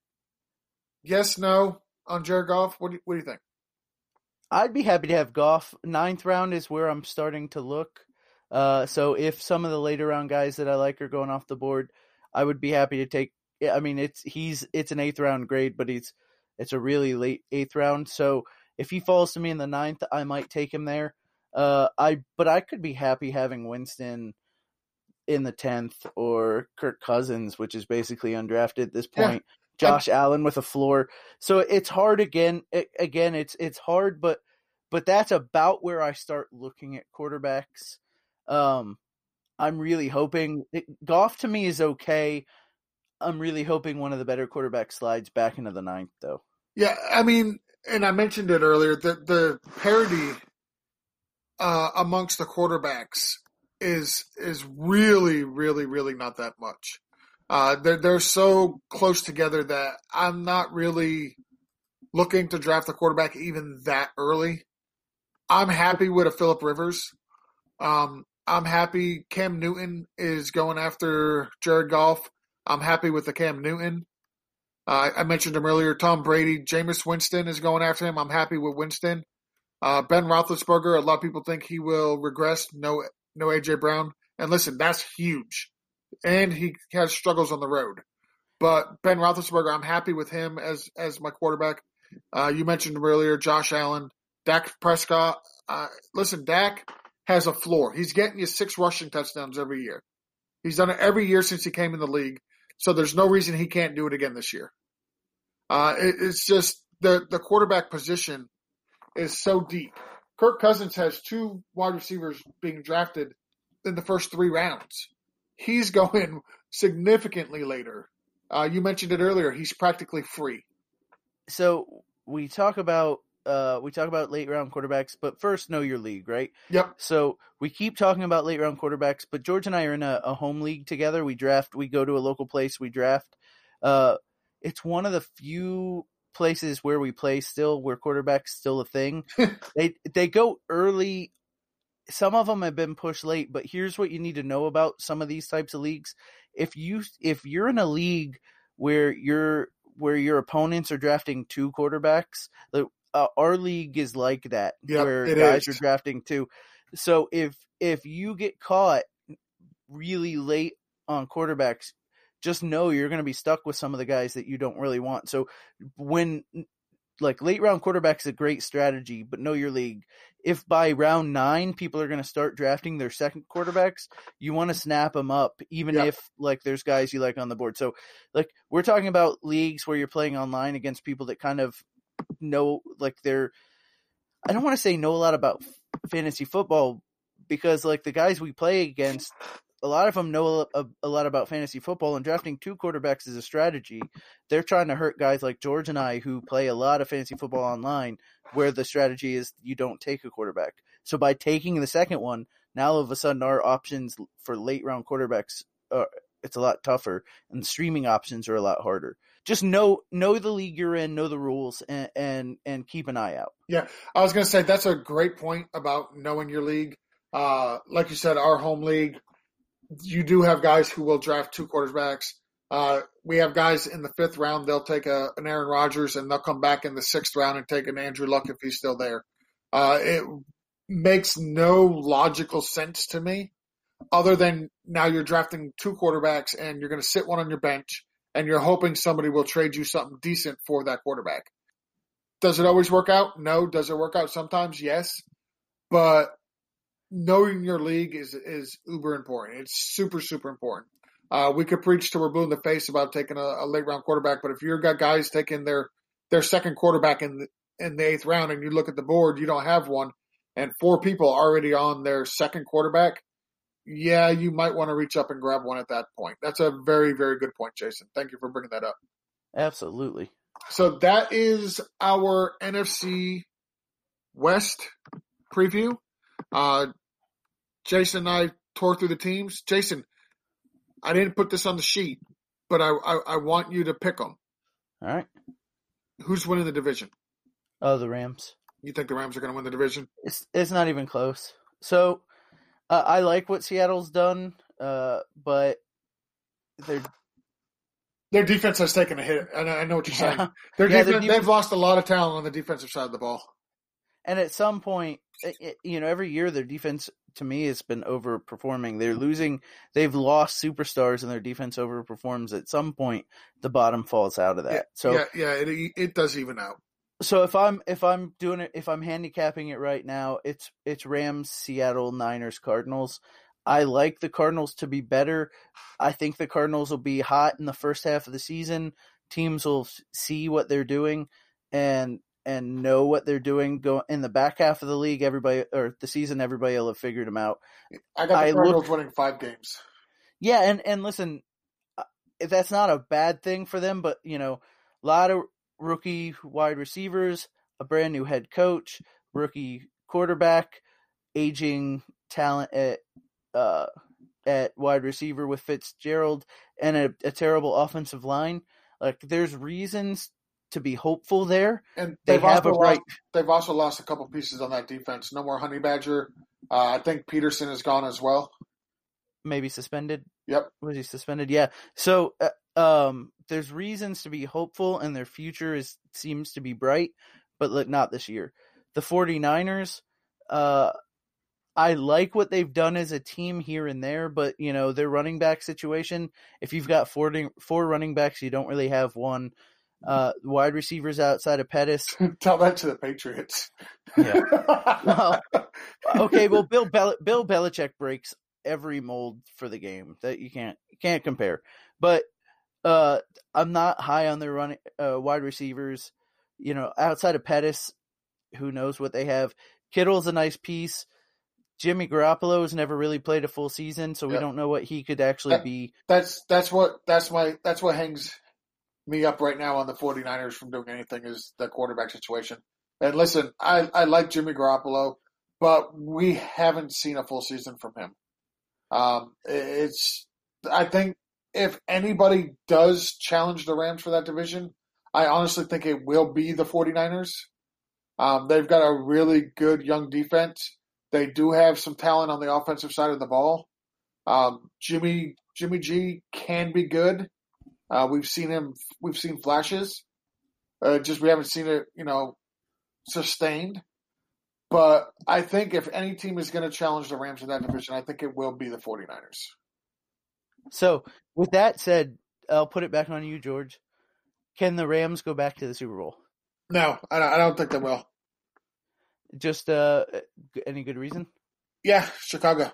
Yes, no on Jared Goff? What do you, what do you think? I'd be happy to have Goff. Ninth round is where I'm starting to look. Uh, so if some of the later round guys that I like are going off the board, I would be happy to take. I mean, it's he's it's an eighth round grade, but he's it's a really late eighth round. So if he falls to me in the ninth, I might take him there. Uh, I but I could be happy having Winston in the tenth or Kirk Cousins, which is basically undrafted at this point. Yeah. Josh I'm, Allen with a floor. So it's hard again. It, again, it's it's hard, but but that's about where I start looking at quarterbacks. Um, I'm really hoping it, Goff to me is okay. I'm really hoping one of the better quarterbacks slides back into the ninth, though. Yeah, I mean, and I mentioned it earlier, the, the parity uh, amongst the quarterbacks is is really, really, really not that much. Uh, they're, they're so close together that I'm not really looking to draft a quarterback even that early. I'm happy with a Phillip Rivers. Um, I'm happy Cam Newton is going after Jared Goff. I'm happy with the Cam Newton. Uh, I mentioned him earlier, Tom Brady. Jameis Winston is going after him. I'm happy with Winston. Uh, Ben Roethlisberger, a lot of people think he will regress. No, no A J Brown. And listen, that's huge. And he has struggles on the road. But Ben Roethlisberger, I'm happy with him as as my quarterback. Uh, you mentioned him earlier, Josh Allen, Dak Prescott. Uh, listen, Dak has a floor. He's getting you six rushing touchdowns every year. He's done it every year since he came in the league. So there's no reason he can't do it again this year. Uh, it, it's just the, the quarterback position is so deep. Kirk Cousins has two wide receivers being drafted in the first three rounds. He's going significantly later. Uh, you mentioned it earlier. He's practically free. So we talk about uh, we talk about late round quarterbacks, but first know your league, right? Yep. So we keep talking about late round quarterbacks, but George and I are in a, a home league together. We draft. We go to a local place. We draft. Uh, it's one of the few places where we play still, where quarterback's still a thing. they they go early. Some of them have been pushed late, but here's what you need to know about some of these types of leagues. If you if you're in a league where you're where your opponents are drafting two quarterbacks, uh, our league is like that, Yep, where it guys is. are drafting two. So if if you get caught really late on quarterbacks, just know you're going to be stuck with some of the guys that you don't really want. So when like late round quarterback is a great strategy, but know your league. If by round nine people are going to start drafting their second quarterbacks, you want to snap them up, even Yeah. if like there's guys you like on the board. So like we're talking about leagues where you're playing online against people that kind of know, like they're, I don't want to say know a lot about fantasy football, because like the guys we play against, a lot of them know a, a lot about fantasy football, and drafting two quarterbacks is a strategy. They're trying to hurt guys like George and I who play a lot of fantasy football online, where the strategy is you don't take a quarterback. So by taking the second one, now all of a sudden our options for late round quarterbacks, uh, it's a lot tougher, and streaming options are a lot harder. Just know know the league you're in, know the rules, and and, and keep an eye out. Yeah, I was going to say that's a great point about knowing your league. Uh, like you said, our home league, you do have guys who will draft two quarterbacks. Uh, we have guys in the fifth round, they'll take a, an Aaron Rodgers, and they'll come back in the sixth round and take an Andrew Luck if he's still there. Uh, it makes no logical sense to me, other than now you're drafting two quarterbacks and you're going to sit one on your bench and you're hoping somebody will trade you something decent for that quarterback. Does it always work out? No. Does it work out sometimes? Yes. But knowing your league is is uber important. It's super, super important. Uh, we could preach till we're blue in the face about taking a, a late round quarterback, but if you've got guys taking their, their second quarterback in the, in the eighth round and you look at the board, you don't have one, and four people already on their second quarterback, yeah, you might want to reach up and grab one at that point. That's a very, very good point, Jason. Thank you for bringing that up. Absolutely. So that is our N F C West preview. Uh, Jason and I tore through the teams. Jason, I didn't put this on the sheet, but I, I, I want you to pick them. All right. Who's winning the division? Oh, the Rams. You think the Rams are going to win the division? It's it's not even close. So uh, I like what Seattle's done, uh, but they're Their defense has taken a hit, and I know what you're Yeah. saying. Their Yeah, their defense, defense- they've lost a lot of talent on the defensive side of the ball. and at some point, it- it- you know, every year their defense to me has been overperforming. They're losing. They've lost superstars, and their defense overperforms. At some point, the bottom falls out of that. Yeah, so yeah, yeah, it it does even out. So if I'm if I'm doing it if I'm handicapping it right now, it's it's Rams, Seattle, Niners, Cardinals. I like the Cardinals to be better. I think the Cardinals will be hot in the first half of the season. Teams will see what they're doing and and know what they're doing. Go in the back half of the league, everybody or the season, everybody will have figured them out. I got the I Cardinals look- winning five games. Yeah, and and listen, uh, that's not a bad thing for them, but you know, a lot of rookie wide receivers, a brand new head coach, rookie quarterback, aging talent at uh, at wide receiver with Fitzgerald, and a, a terrible offensive line. Like, there's reasons to be hopeful there. And They they've have also a bright. lost, they've also lost a couple pieces on that defense. No more Honey Badger. Uh, I think Peterson is gone as well. maybe suspended. Yep. Was he suspended? Yeah. So uh, um, there's reasons to be hopeful, and their future is seems to be bright, but look, not this year. The 49ers, uh, I like what they've done as a team here and there, but, you know, their running back situation, if you've got four, four running backs, you don't really have one. Uh, wide receivers outside of Pettis. Tell that to the Patriots. Yeah. Well, okay, well, Bill Bel- Bill Belichick breaks every mold for the game that you can't you can't compare. But uh, I'm not high on their running uh, wide receivers. You know, outside of Pettis, who knows what they have. Kittle's a nice piece. Jimmy Garoppolo has never really played a full season, so we Yep. don't know what he could actually That- be. That's that's what that's my that's what hangs me up right now on the 49ers from doing anything is the quarterback situation. And listen, I, I like Jimmy Garoppolo, but we haven't seen a full season from him. Um, it's I think if anybody does challenge the Rams for that division, I honestly think it will be the 49ers. Um, they've got a really good young defense. They do have some talent on the offensive side of the ball. Um, Jimmy Jimmy G can be good. Uh, we've seen him. We've seen flashes. Uh, just we haven't seen it, you know, sustained. But I think if any team is going to challenge the Rams in that division, I think it will be the 49ers. So, with that said, I'll put it back on you, George. Can the Rams go back to the Super Bowl? No, I don't, I don't think they will. Just uh, any good reason? Yeah, Chicago.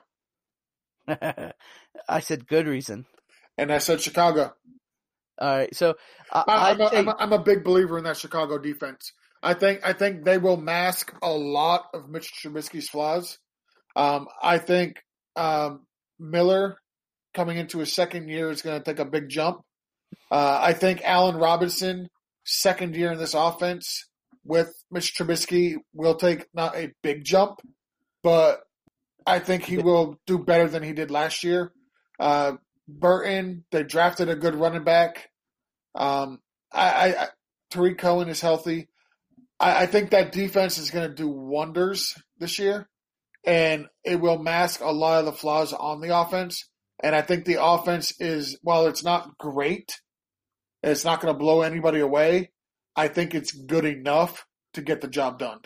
I said good reason. And I said Chicago. All right, so I, I, I'm, I'd a, say- I'm, a, I'm a big believer in that Chicago defense. I think I think they will mask a lot of Mitch Trubisky's flaws. Um, I think um, Miller coming into his second year is going to take a big jump. Uh, I think Allen Robinson, second year in this offense with Mitch Trubisky, will take not a big jump, but I think he will do better than he did last year. Uh, Burton, they drafted a good running back. Um, I, I, I Tariq Cohen is healthy. I, I think that defense is going to do wonders this year, and it will mask a lot of the flaws on the offense. And I think the offense is, while it's not great, it's not going to blow anybody away. I think it's good enough to get the job done.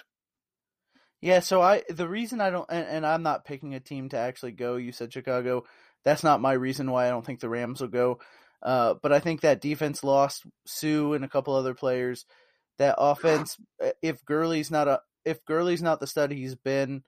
Yeah, so I the reason I don't and, and I'm not picking a team to actually go. You said Chicago. That's not my reason why I don't think the Rams will go. Uh, but I think that defense lost Sue and a couple other players. That offense, if Gurley's not a if Gurley's not the stud he's been,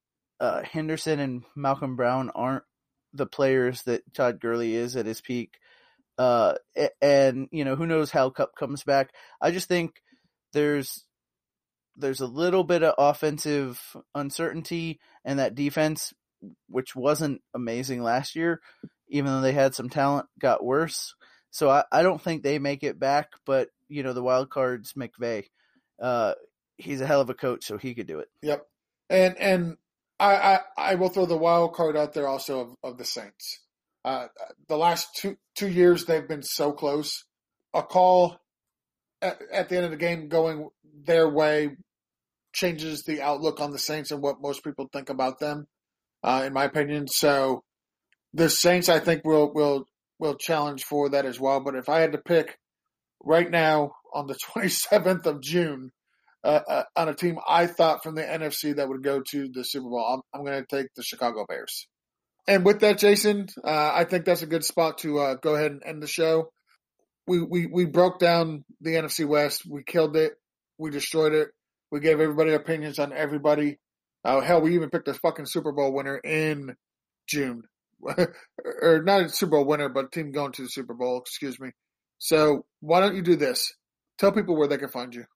uh, Henderson and Malcolm Brown aren't the players that Todd Gurley is at his peak. Uh, and you know, who knows how Kupp comes back. I just think there's there's a little bit of offensive uncertainty, and that defense, which wasn't amazing last year, even though they had some talent, got worse. So I, I don't think they make it back, but you know, the wild card's McVay. Uh, he's a hell of a coach, so he could do it. Yep. And and I, I, I will throw the wild card out there also of, of the Saints. Uh, the last two two years they've been so close. A call at, at the end of the game going their way changes the outlook on the Saints and what most people think about them, uh, in my opinion. So the Saints, I think, will will will challenge for that as well. But if I had to pick right now on the twenty-seventh of June uh, uh, on a team I thought from the N F C that would go to the Super Bowl, I'm, I'm going to take the Chicago Bears. And with that, Jason, uh, I think that's a good spot to uh, go ahead and end the show. We, we we broke down the N F C West. We killed it. We destroyed it. We gave everybody opinions on everybody. Uh, hell, we even picked a fucking Super Bowl winner in June. Or not a Super Bowl winner, but a team going to the Super Bowl, excuse me. So why don't you do this? Tell people where they can find you.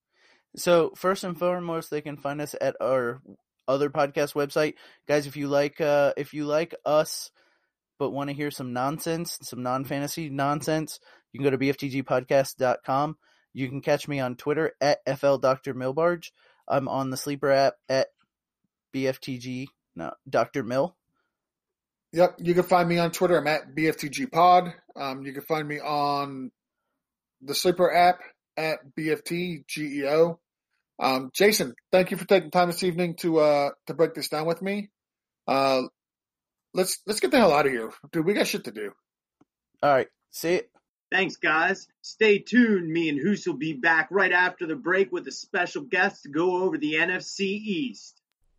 So first and foremost, they can find us at our other podcast website. Guys, if you like uh, if you like us but want to hear some nonsense, some non-fantasy nonsense, you can go to b f t g podcast dot com. You can catch me on Twitter at F L Doctor Milbarge. I'm on the Sleeper app at B F T G, no, Doctor Mill. Yep, you can find me on Twitter. I'm at B F T G Pod. Um, you can find me on the Sleeper app at B F T G E O. Um, Jason, thank you for taking time this evening to uh, to break this down with me. Uh, let's let's get the hell out of here, dude. We got shit to do. All right. See it. Thanks, guys. Stay tuned. Me and Hoos will be back right after the break with a special guest to go over the N F C East.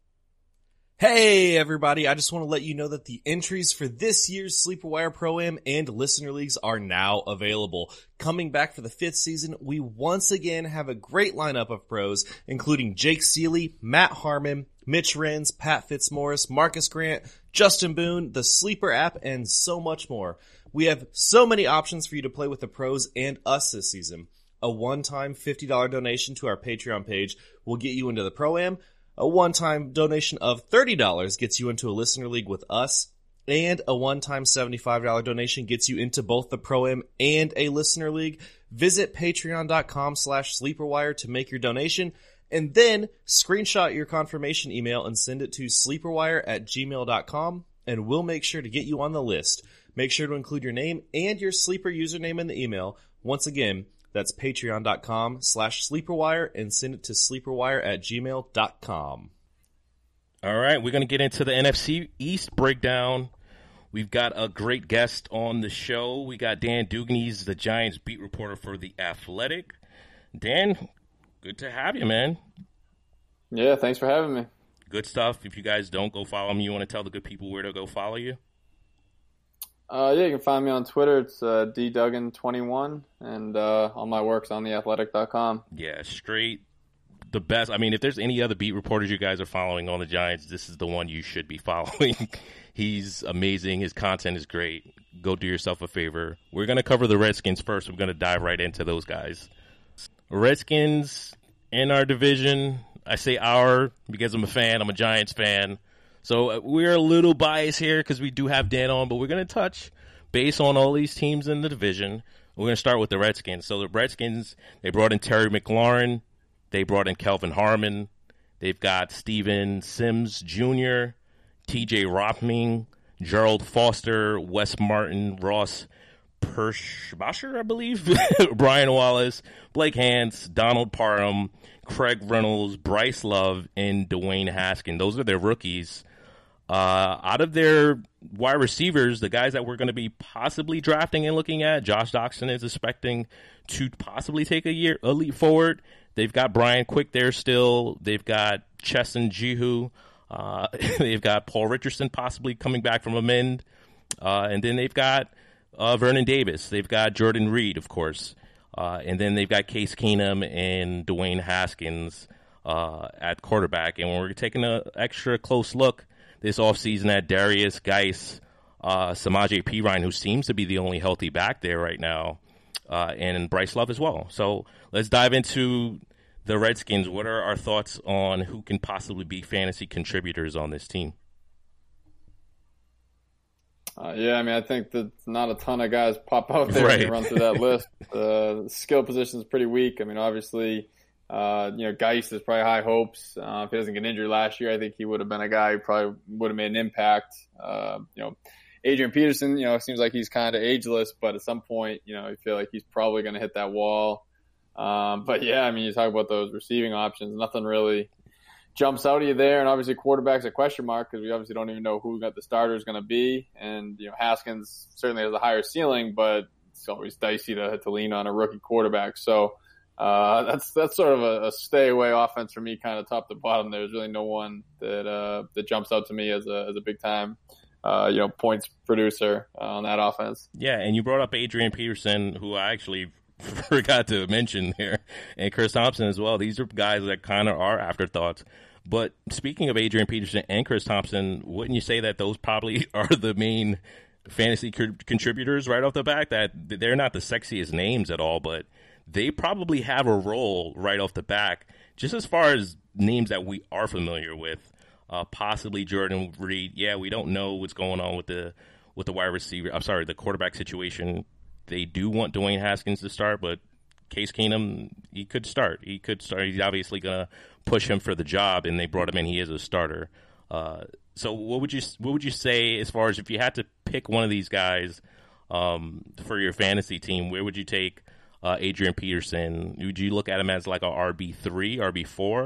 Hey everybody, I just want to let you know that the entries for this year's Sleeper Wire Pro-Am and Listener Leagues are now available. Coming back for the fifth season, we once again have a great lineup of pros, including Jake Seeley, Matt Harmon, Mitch Renz, Pat Fitzmaurice, Marcus Grant, Justin Boone, the Sleeper app, and so much more. We have so many options for you to play with the pros and us this season. A one-time fifty dollars donation to our Patreon page will get you into the Pro-Am. A one-time donation of thirty dollars gets you into a listener league with us, and a one-time seventy-five dollars donation gets you into both the Pro-Am and a listener league. Visit patreon.com slash sleeperwire to make your donation, and then screenshot your confirmation email and send it to sleeperwire at gmail dot com, and we'll make sure to get you on the list. Make sure to include your name and your Sleeper username in the email. Once again, that's patreon.com slash sleeperwire and send it to sleeperwire at gmail dot com. All right, we're going to get into the N F C East breakdown. We've got a great guest on the show. We got Dan Dugan. He's the Giants beat reporter for The Athletic. Dan, good to have you, man. Yeah, thanks for having me. Good stuff. If you guys don't go follow me, you want to tell the good people where to go follow you? Uh, yeah, you can find me on Twitter. It's uh, D Duggan twenty-one, and uh, all my work's on the athletic dot com. Yeah, straight the best. I mean, if there's any other beat reporters you guys are following on the Giants, this is the one you should be following. He's amazing. His content is great. Go do yourself a favor. We're going to cover the Redskins first. We're going to dive right into those guys. Redskins in our division. I say our because I'm a fan. I'm a Giants fan. So we're a little biased here because we do have Dan on, but we're going to touch base on all these teams in the division. We're going to start with the Redskins. So the Redskins, they brought in Terry McLaurin. They brought in Kelvin Harmon. They've got Steven Sims Junior, T J Rothman, Gerald Foster, Wes Martin, Ross Pershbasher, I believe, Brian Wallace, Blake Hance, Donald Parham, Craig Reynolds, Bryce Love, and Dwayne Haskins. Those are their rookies. Uh, out of their wide receivers, the guys that we're going to be possibly drafting and looking at, Josh Doctson is expecting to possibly take a year a leap forward. They've got Brian Quick there still. They've got Chesson Jihu. Uh, they've got Paul Richardson possibly coming back from a mend. Uh, and then they've got uh, Vernon Davis. They've got Jordan Reed, of course. Uh, and then they've got Case Keenum and Dwayne Haskins uh, at quarterback. And we're taking an extra close look this offseason at Darius Geis, uh, Samaje Perine, who seems to be the only healthy back there right now, uh, and Bryce Love as well. So let's dive into the Redskins. What are our thoughts on who can possibly be fantasy contributors on this team? Uh, yeah, I mean, I think that not a ton of guys pop out there Right. to run through that list. Uh, the skill position is pretty weak. I mean, obviously, uh, you know, Geis is probably high hopes. Uh, if he doesn't get injured last year, I think he would have been a guy who probably would have made an impact. Uh, you know, Adrian Peterson, you know, seems like he's kind of ageless, but at some point, you know, you feel like he's probably going to hit that wall. Um, but yeah, I mean, you talk about those receiving options, nothing really jumps out of you there. And obviously quarterback's a question mark because we obviously don't even know who the starter is going to be. And, you know, Haskins certainly has a higher ceiling, but it's always dicey to, to lean on a rookie quarterback. So uh, that's that's sort of a, a stay away offense for me, kind of top to bottom. There's really no one that uh, that jumps out to me as a as a big time uh, you know, points producer uh, on that offense. Yeah, and you brought up Adrian Peterson, who I actually forgot to mention there, and Chris Thompson as well. These are guys that kind of are afterthoughts. But speaking of Adrian Peterson and Chris Thompson, wouldn't you say that those probably are the main fantasy co- contributors right off the bat? That they're not the sexiest names at all, but they probably have a role right off the back, just as far as names that we are familiar with. Uh, possibly Jordan Reed. Yeah, we don't know what's going on with the with the wide receiver. I'm sorry, the quarterback situation. They do want Dwayne Haskins to start, but Case Keenum, he could start. He could start. He's obviously going to push him for the job, and they brought him in. He is a starter. Uh, so what would you what would you say as far as if you had to pick one of these guys um, for your fantasy team, where would you take uh, Adrian Peterson? Would you look at him as like a R B three, R B four,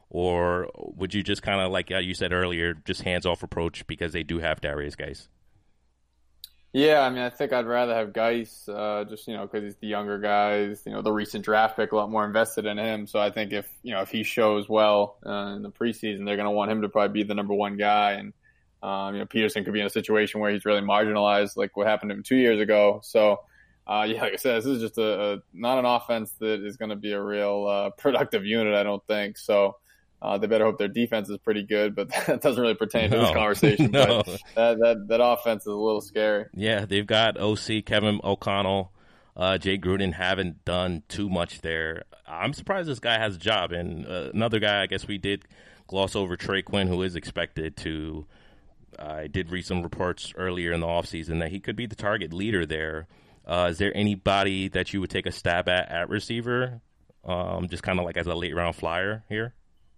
or would you just kind of, like you said earlier, just hands-off approach because they do have Darius Geis? Yeah, I mean, I think I'd rather have Geis, uh, just, you know, because he's the younger guys, you know, the recent draft pick, a lot more invested in him. So I think if, you know, if he shows well uh, in the preseason, they're going to want him to probably be the number one guy. And, um, you know, Peterson could be in a situation where he's really marginalized, like what happened to him two years ago. So, uh, yeah, like I said, this is just a, a not an offense that is going to be a real uh, productive unit, I don't think. So, Uh, they better hope their defense is pretty good, but that doesn't really pertain to no, this conversation. No. But that, that that offense is a little scary. Yeah, they've got O C Kevin O'Connell, uh, Jay Gruden haven't done too much there. I'm surprised this guy has a job. And uh, another guy, I guess we did gloss over, Trey Quinn, who is expected to. I did read some reports earlier in the offseason that he could be the target leader there. Uh, is there anybody that you would take a stab at at receiver, um, just kind of like as a late round flyer here?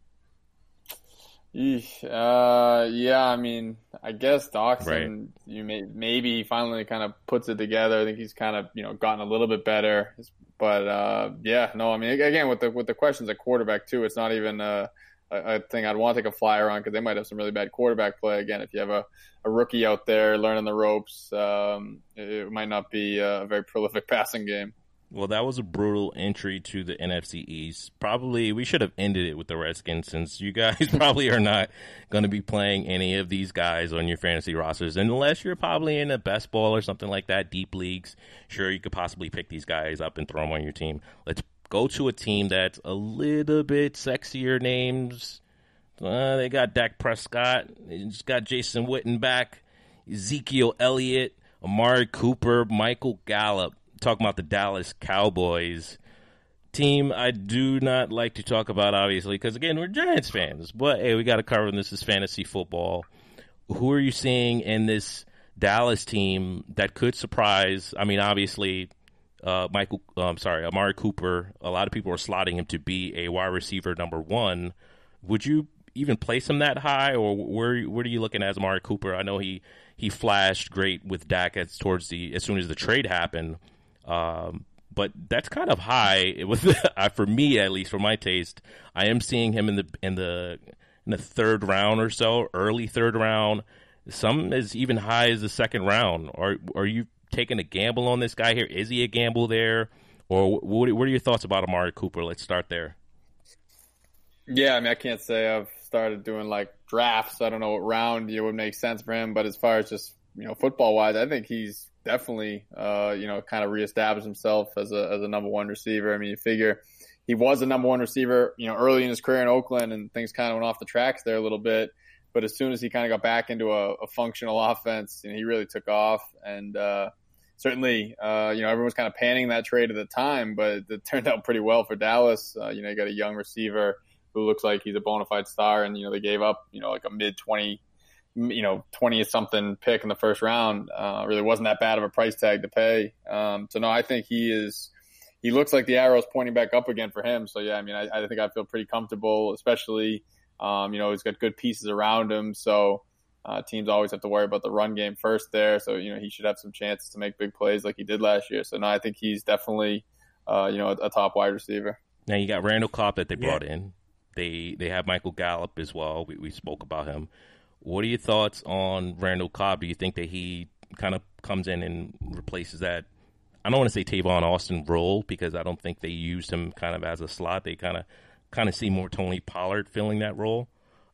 Eesh, uh, yeah, I mean, I guess Doxson, Right. you may, maybe he finally kind of puts it together. I think he's kind of, you know, gotten a little bit better. But, uh, yeah, no, I mean, again, with the with the questions at quarterback, too, it's not even uh, a, a thing I'd want to take a flyer on because they might have some really bad quarterback play. Again, if you have a, a rookie out there learning the ropes, um, it, it might not be a very prolific passing game. Well, that was a brutal entry to the N F C East. Probably we should have ended it with the Redskins since you guys probably are not going to be playing any of these guys on your fantasy rosters unless you're probably in a best ball or something like that, deep leagues. Sure, you could possibly pick these guys up and throw them on your team. Let's go to a team that's a little bit sexier names. Uh, they got Dak Prescott. They just got Jason Witten back, Ezekiel Elliott, Amari Cooper, Michael Gallup. Talking about the Dallas Cowboys team, I do not like to talk about, obviously, because, again, we're Giants fans. But, hey, we got to cover this as fantasy football. Who are you seeing in this Dallas team that could surprise? I mean, obviously, uh, Michael, uh, I'm sorry, Amari Cooper, a lot of people are slotting him to be a wide receiver number one. Would you even place him that high, or where where are you looking at Amari Cooper? I know he, he flashed great with Dak as, towards the, as soon as the trade happened. Um, but that's kind of high. It was for me, at least for my taste. I am seeing him in the in the in the third round or so, early third round. Some is even high as the second round. Are are you taking a gamble on this guy here? Is he a gamble there, or what? What are your thoughts about Amari Cooper? Let's start there. Yeah, I mean, I can't say I've started doing like drafts. I don't know what round it would make sense for him, but as far as just, you know, football wise, I think he's definitely, uh, you know, kind of reestablished himself as a as a number one receiver. I mean, you figure he was a number one receiver, you know, early in his career in Oakland, and things kind of went off the tracks there a little bit. But as soon as he kind of got back into a, a functional offense, you know, he really took off. And uh, certainly, uh, you know, everyone was kind of panning that trade at the time, but it turned out pretty well for Dallas. Uh, you know, you got a young receiver who looks like he's a bona fide star, and, you know, they gave up, you know, like a mid twenty you know, twenty something pick in the first round. Uh, really wasn't that bad of a price tag to pay. Um, so no, I think he is, he looks like the arrow's pointing back up again for him. So yeah, I mean, I, I think I feel pretty comfortable, especially, um, you know, he's got good pieces around him. So, uh, teams always have to worry about the run game first there. So, you know, he should have some chances to make big plays like he did last year. So no, I think he's definitely, uh, you know, a, a top wide receiver. Now you got Randall Cobb that they brought yeah. in. They, they have Michael Gallup as well. We, we spoke about him. What are your thoughts on Randall Cobb? Do you think that he kind of comes in and replaces that? I don't want to say Tavon Austin role because I don't think they used him kind of as a slot. They kind of kind of see more Tony Pollard filling that role.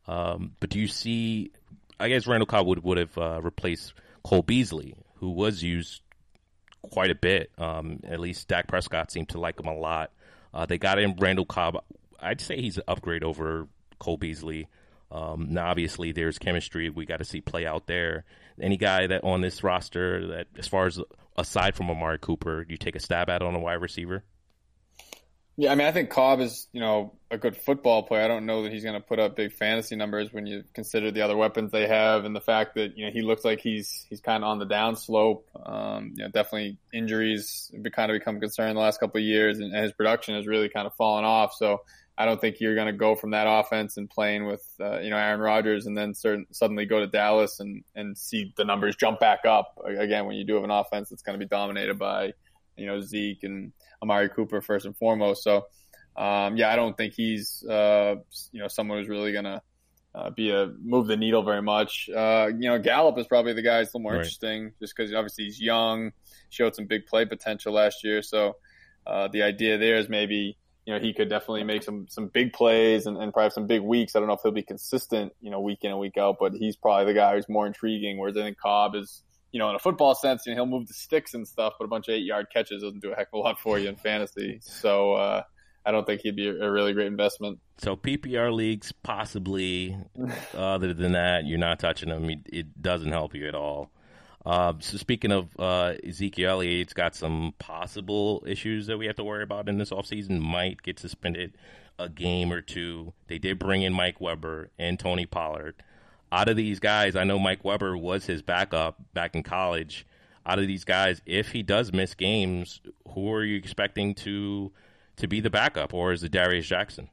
Um, but do you see? I guess Randall Cobb would would have uh, replaced Cole Beasley, who was used quite a bit. Um, at least Dak Prescott seemed to like him a lot. Uh, they got in Randall Cobb. I'd say he's an upgrade over Cole Beasley. Um, now, obviously, there's chemistry we got to see play out there. Any guy that on this roster that, as far as aside from Amari Cooper, you take a stab at on a wide receiver? Yeah, I mean, I think Cobb is, you know, a good football player. I don't know that he's going to put up big fantasy numbers when you consider the other weapons they have and the fact that, you know, he looks like he's he's kind of on the down slope. Um, you know, definitely injuries have kind of become a concern the last couple of years, and, and his production has really kind of fallen off. So I don't think you're going to go from that offense and playing with, uh, you know, Aaron Rodgers and then certain, suddenly go to Dallas and, and see the numbers jump back up. Again, when you do have an offense that's going to be dominated by, you know, Zeke and Amari Cooper first and foremost. So, um, yeah, I don't think he's uh, you know someone who's really gonna uh, be a move the needle very much. Uh, you know, Gallup is probably the guy who's a little more Right. interesting, just because obviously he's young, showed some big play potential last year. So uh, the idea there is maybe you know he could definitely make some some big plays and, and probably some big weeks. I don't know if he'll be consistent, you know, week in and week out, but he's probably the guy who's more intriguing. Whereas I think Cobb is, you know, in a football sense, you know, he'll move the sticks and stuff, but a bunch of eight-yard catches doesn't do a heck of a lot for you in fantasy. So uh, I don't think he'd be a, a really great investment. So P P R leagues, possibly. Other than that, you're not touching them. It, it doesn't help you at all. Uh, so speaking of uh, Ezekiel Elliott's got some possible issues that we have to worry about in this offseason. Might get suspended a game or two. They did bring in Mike Weber and Tony Pollard. Out of these guys, I know Mike Weber was his backup back in college. Out of these guys, if he does miss games, who are you expecting to to be the backup, or is it Darius Jackson?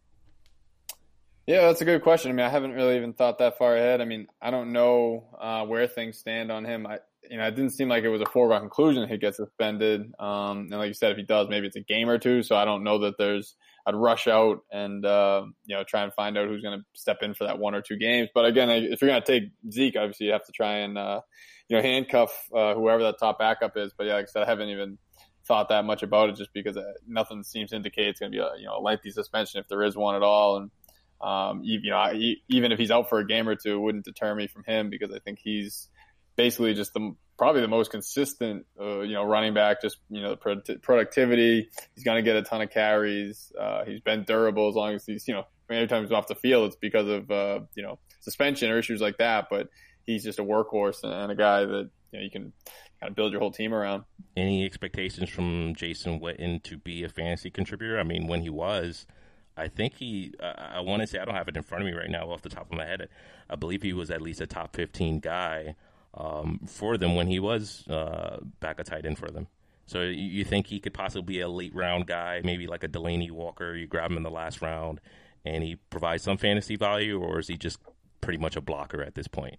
Yeah, that's a good question. I mean, I haven't really even thought that far ahead. I mean, I don't know uh, where things stand on him. I, you know, it didn't seem like it was a foregone conclusion he gets suspended. Um, and like you said, if he does, maybe it's a game or two. So I don't know that there's. I'd rush out and uh, you know try and find out who's going to step in for that one or two games. But again, if you're going to take Zeke, obviously you have to try and uh, you know handcuff uh, whoever that top backup is. But yeah, like I said, I haven't even thought that much about it just because nothing seems to indicate it's going to be a you know a lengthy suspension if there is one at all. And um, you know I, even if he's out for a game or two, it wouldn't deter me from him because I think he's basically just the probably the most consistent, uh, you know, running back. Just you know, the product- productivity. He's going to get a ton of carries. Uh, he's been durable as long as he's, you know, every time he's off the field, it's because of uh, you know suspension or issues like that. But he's just a workhorse and, and a guy that you know you can kind of build your whole team around. Any expectations from Jason Witten to be a fantasy contributor? I mean, when he was, I think he. Uh, I want to say I don't have it in front of me right now off the top of my head. I believe he was at least a top fifteen guy. Um, for them when he was uh, back a tight end for them. So you, you think he could possibly be a late round guy, maybe like a Delaney Walker, you grab him in the last round and he provides some fantasy value, or is he just pretty much a blocker at this point?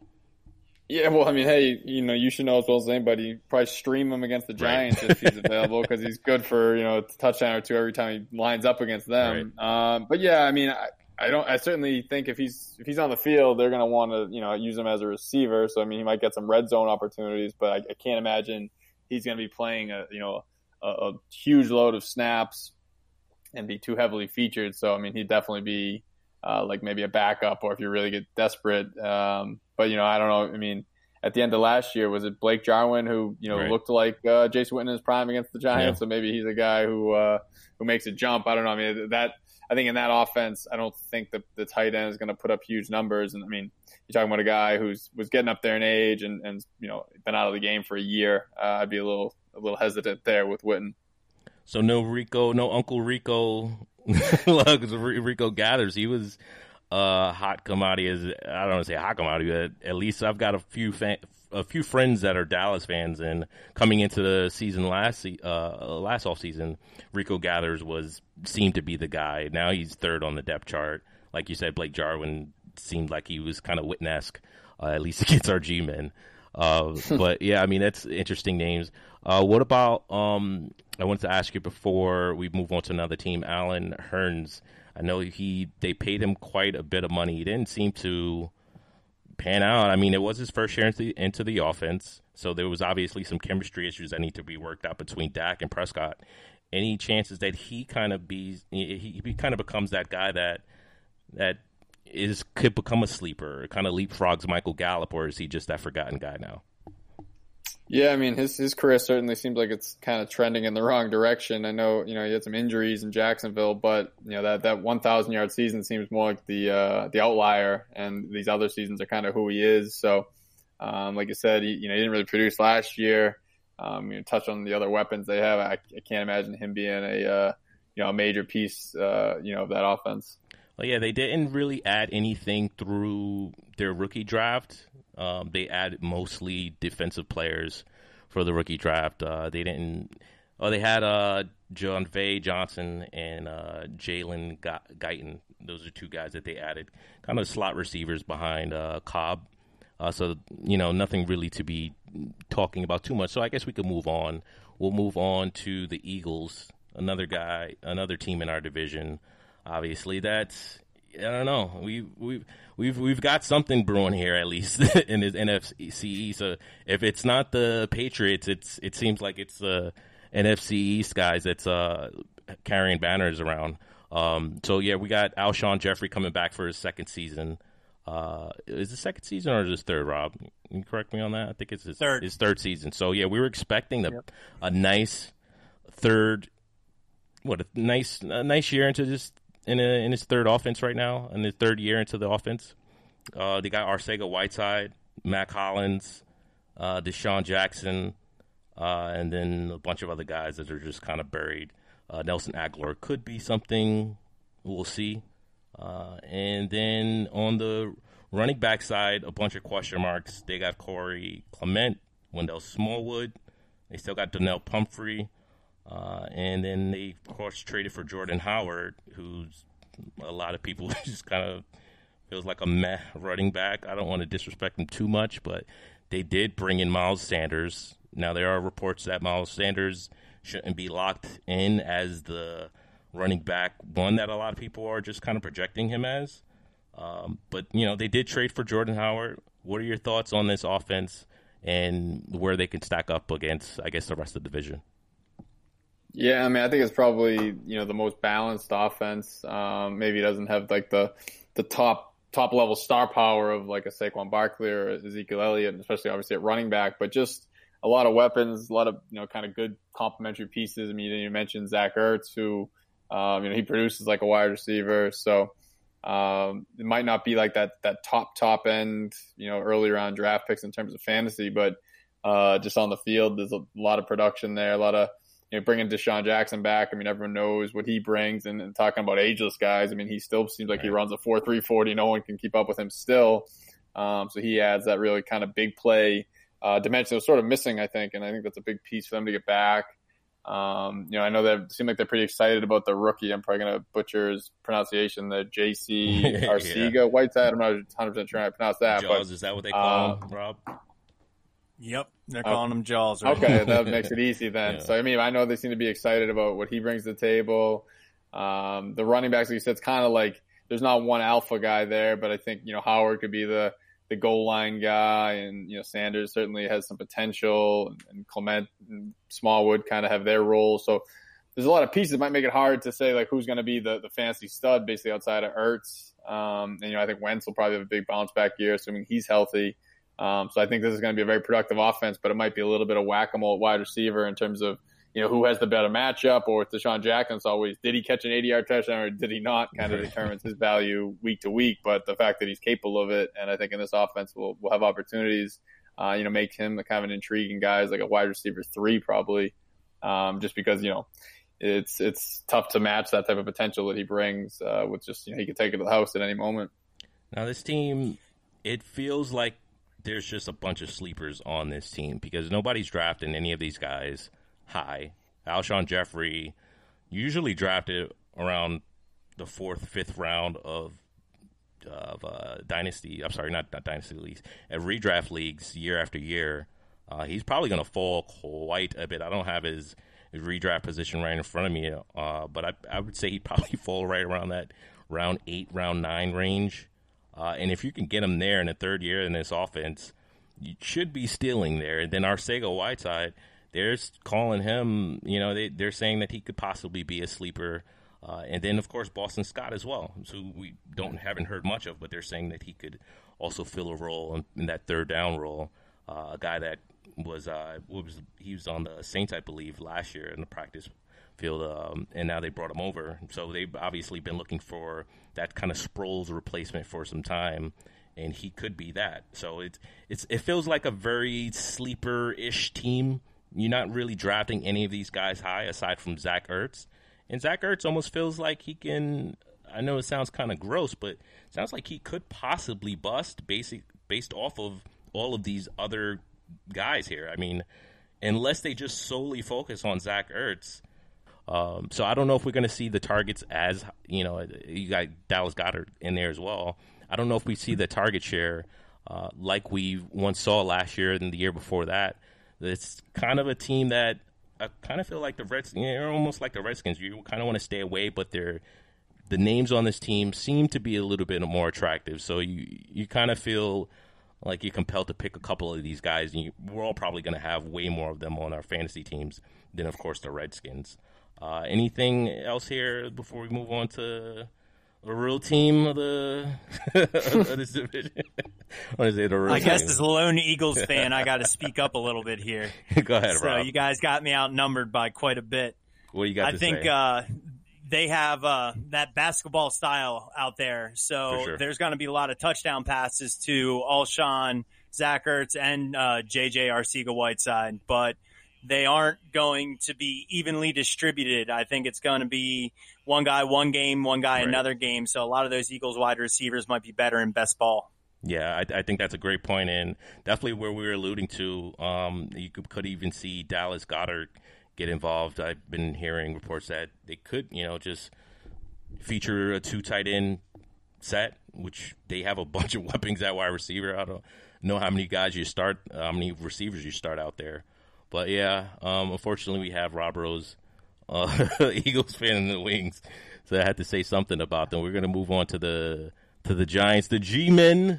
Yeah, well, I mean, hey, you know, you should know as well as anybody, probably stream him against the Giants Right. if he's available because he's good for, you know, a touchdown or two every time he lines up against them. Right. Um, but yeah, I mean, I, I don't. I certainly think if he's if he's on the field, they're going to want to you know use him as a receiver. So I mean, he might get some red zone opportunities, but I, I can't imagine he's going to be playing a you know a, a huge load of snaps and be too heavily featured. So I mean, he'd definitely be uh, like maybe a backup, or if you really get desperate. Um, but you know, I don't know. I mean, at the end of last year, was it Blake Jarwin who you know Right. looked like uh, Jason Witten in his prime against the Giants? Yeah. So maybe he's a guy who uh, who makes a jump. I don't know. I mean that. I think in that offense, I don't think the, the tight end is going to put up huge numbers. And I mean, you're talking about a guy who's was getting up there in age and, and you know been out of the game for a year. Uh, I'd be a little a little hesitant there with Witten. So no Rico, no Uncle Rico, Rico Gathers. He was a hot commodity. As I don't want to say hot commodity, but at least I've got a few fan, a few friends that are Dallas fans, and coming into the season last se- uh, last off season, Rico Gathers was seemed to be the guy. Now he's third on the depth chart. Like you said, Blake Jarwin seemed like he was kind of Witten-esque, uh, at least against our G-men. Uh, but yeah, I mean, that's interesting names. Uh, what about, um, I wanted to ask you before we move on to another team, Alan Hearns. I know he, they paid him quite a bit of money. He didn't seem to pan out. I mean, it was his first year into the, into the offense. So there was obviously some chemistry issues that need to be worked out between Dak and Prescott. Any chances that he kind of be, he, he kind of becomes that guy that, that is, could become a sleeper, kind of leapfrogs Michael Gallup, or is he just that forgotten guy now? Yeah, I mean, his his career certainly seems like it's kind of trending in the wrong direction. I know, you know, he had some injuries in Jacksonville, but you know that that one thousand yard season seems more like the uh, the outlier, and these other seasons are kind of who he is. So, um, like I said, he, you know, he didn't really produce last year. Um, you know, touch on the other weapons they have. I, I can't imagine him being a uh, you know a major piece, uh, you know, of that offense. Well, yeah, they didn't really add anything through their rookie draft. Um, they added mostly defensive players for the rookie draft. Uh, they didn't. Oh, they had uh, John Vay Johnson and uh, Jalen Guyton. Those are two guys that they added, kind of slot receivers behind uh, Cobb. Uh, so you know, nothing really to be talking about too much. So I guess we could move on. We'll move on to the Eagles. another guy, another team in our division. Obviously, that's I don't know. We we we've we've got something brewing here at least in this N F C East. So if it's not the Patriots, it's it seems like it's the N F C East guys that's uh, carrying banners around. Um, so yeah, we got Alshon Jeffrey coming back for his second season. Uh, is it second season or is it third, Rob? Can you correct me on that? I think it's his third, his third season. So yeah, we were expecting a yep. a nice third, what a nice a nice year into this in a, in his third offense right now, in his third year into the offense. Uh, they got Arcega-Whiteside, Mac Hollins, uh, Deshaun Jackson, uh, and then a bunch of other guys that are just kind of buried. Uh, Nelson Aguilar could be something. We'll see. Uh, and then on the running back side, a bunch of question marks. They got Corey Clement, Wendell Smallwood. They still got Donnell Pumphrey. Uh, and then they, of course, traded for Jordan Howard, who's a lot of people just kind of feels like a meh running back. I don't want to disrespect him too much, but they did bring in Miles Sanders. Now, there are reports that Miles Sanders shouldn't be locked in as the running back one that a lot of people are just kind of projecting him as. Um, but, you know, they did trade for Jordan Howard. What are your thoughts on this offense and where they can stack up against, I guess, the rest of the division? Yeah, I mean, I think it's probably, you know, the most balanced offense. Um, maybe it doesn't have like the the top top level star power of like a Saquon Barkley or Ezekiel Elliott, especially obviously at running back, but just a lot of weapons, a lot of, you know, kind of good complementary pieces. I mean, you mentioned Zach Ertz, who, um, you know, he produces like a wide receiver. So um, it might not be like that that top, top end, you know, early round draft picks in terms of fantasy, but uh, just on the field, there's a lot of production there, a lot of, you know, bringing Deshaun Jackson back. I mean, everyone knows what he brings, and, and talking about ageless guys. I mean, he still seems like he runs a four three forty. No one can keep up with him still. Um, so he adds that really kind of big play uh, dimension that was sort of missing, I think, and I think that's a big piece for them to get back. Um, you know, I know they seem like they're pretty excited about the rookie. I'm probably going to butcher his pronunciation, the J C Arcega yeah. Whiteside. I'm not one hundred percent sure how to pronounce that. Jaws, but, is that what they call um, him, Rob? Yep, they're calling him Jaws. Right? Okay, that makes it easy then. Yeah. So, I mean, I know they seem to be excited about what he brings to the table. Um, the running backs, like you said, it's kind of like there's not one alpha guy there, but I think, you know, Howard could be the, the goal line guy, and, you know, Sanders certainly has some potential, and, and Clement and Smallwood kind of have their roles. So there's a lot of pieces that might make it hard to say, like, who's going to be the, the fancy stud basically outside of Ertz. Um, and, you know, I think Wentz will probably have a big bounce back year, assuming he's healthy. Um, so I think this is going to be a very productive offense, but it might be a little bit of whack-a-mole at wide receiver in terms of, you know, who has the better matchup, or with Deshaun Jackson, it's always, did he catch an eighty-yard touchdown or did he not, kind of determines his value week to week. But the fact that he's capable of it, and I think in this offense we'll, we'll have opportunities, uh, you know, make him a kind of an intriguing guy as like a wide receiver three probably, um, just because, you know, it's it's tough to match that type of potential that he brings uh, with just, you know, he could take it to the house at any moment. Now this team, it feels like there's just a bunch of sleepers on this team because nobody's drafting any of these guys high. Alshon Jeffrey, usually drafted around the fourth, fifth round of of uh, dynasty. I'm sorry, not not dynasty leagues, at redraft leagues year after year. Uh, he's probably going to fall quite a bit. I don't have his, his redraft position right in front of me, uh, but I I would say he'd probably fall right around that round eight, round nine range. Uh, and if you can get him there in the third year in this offense, you should be stealing there. And then Arcega-Whiteside, they're calling him, you know, they, they're saying that he could possibly be a sleeper. Uh, and then, of course, Boston Scott as well, who we don't haven't heard much of, but they're saying that he could also fill a role in, in that third down role. Uh, a guy that was, uh, was he was on the Saints, I believe, last year in the practice field, um, and now they brought him over. So they've obviously been looking for that kind of Sproles replacement for some time, and he could be that. So it's it's it feels like a very sleeper-ish team. You're not really drafting any of these guys high aside from Zach Ertz. And Zach Ertz almost feels like he can, I know it sounds kind of gross, but it sounds like he could possibly bust basic, based off of all of these other guys here. I mean, unless they just solely focus on Zach Ertz. Um, so I don't know if we're going to see the targets as, you know, you got Dallas Goedert in there as well. I don't know if we see the target share uh, like we once saw last year and the year before that. It's kind of a team that I kind of feel like the Reds, you know, you're almost like the Redskins. You kind of want to stay away, but they're the names on this team seem to be a little bit more attractive. So you you kind of feel like you're compelled to pick a couple of these guys. And you, we're all probably going to have way more of them on our fantasy teams than, of course, the Redskins. Uh, anything else here before we move on to the real team of the of this division? What is it? The real I guess team? as a lone Eagles fan, I got to speak up a little bit here. Go ahead, so Rob. you guys got me outnumbered by quite a bit. What do you got I to think say? uh, they have uh, that basketball style out there. So sure. there's going to be a lot of touchdown passes to Alshon, Zach Ertz, and uh, J J Arcega-Whiteside. But they aren't going to be evenly distributed. I think it's going to be one guy one game, one guy Right. another game. So a lot of those Eagles wide receivers might be better in best ball. Yeah, I, I think that's a great point, and definitely where we were alluding to. Um, you could, could even see Dallas Goedert get involved. I've been hearing reports that they could, you know, just feature a two tight end set, which they have a bunch of weapons at wide receiver. I don't know how many guys you start, how many receivers you start out there. But yeah, um, unfortunately, we have Rob Rose, uh, Eagles fan in the wings, so I had to say something about them. We're going to move on to the to the Giants, the G-Men,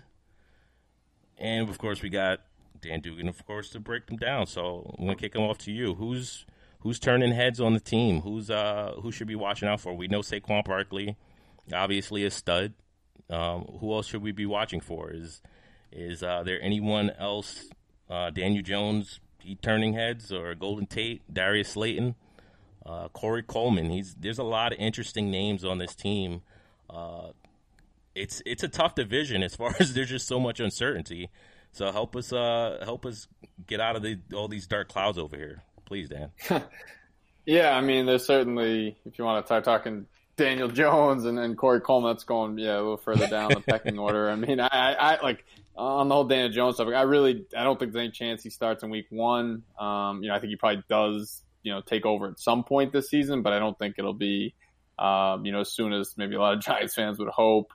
and of course we got Dan Dugan, of course, to break them down. So I'm going to kick them off to you. Who's who's turning heads on the team? Who's uh who should be watching out for? We know Saquon Barkley, obviously a stud. Um, who else should we be watching for? Is is uh, there anyone else? Uh, Daniel Jones. He turning heads, or Golden Tate, Darius Slayton, uh, Corey Coleman. He's there's a lot of interesting names on this team. Uh, it's it's a tough division as far as there's just so much uncertainty. So help us uh, help us get out of the, all these dark clouds over here, please, Dan. Yeah, I mean, there's certainly, if you want to start talking Daniel Jones and, and Corey Coleman, that's going yeah a little further down the pecking order. I mean, I, I, I like. On the whole Daniel Jones stuff, I really, I don't think there's any chance he starts in week one. Um, you know, I think he probably does, you know, take over at some point this season, but I don't think it'll be, um, you know, as soon as maybe a lot of Giants fans would hope.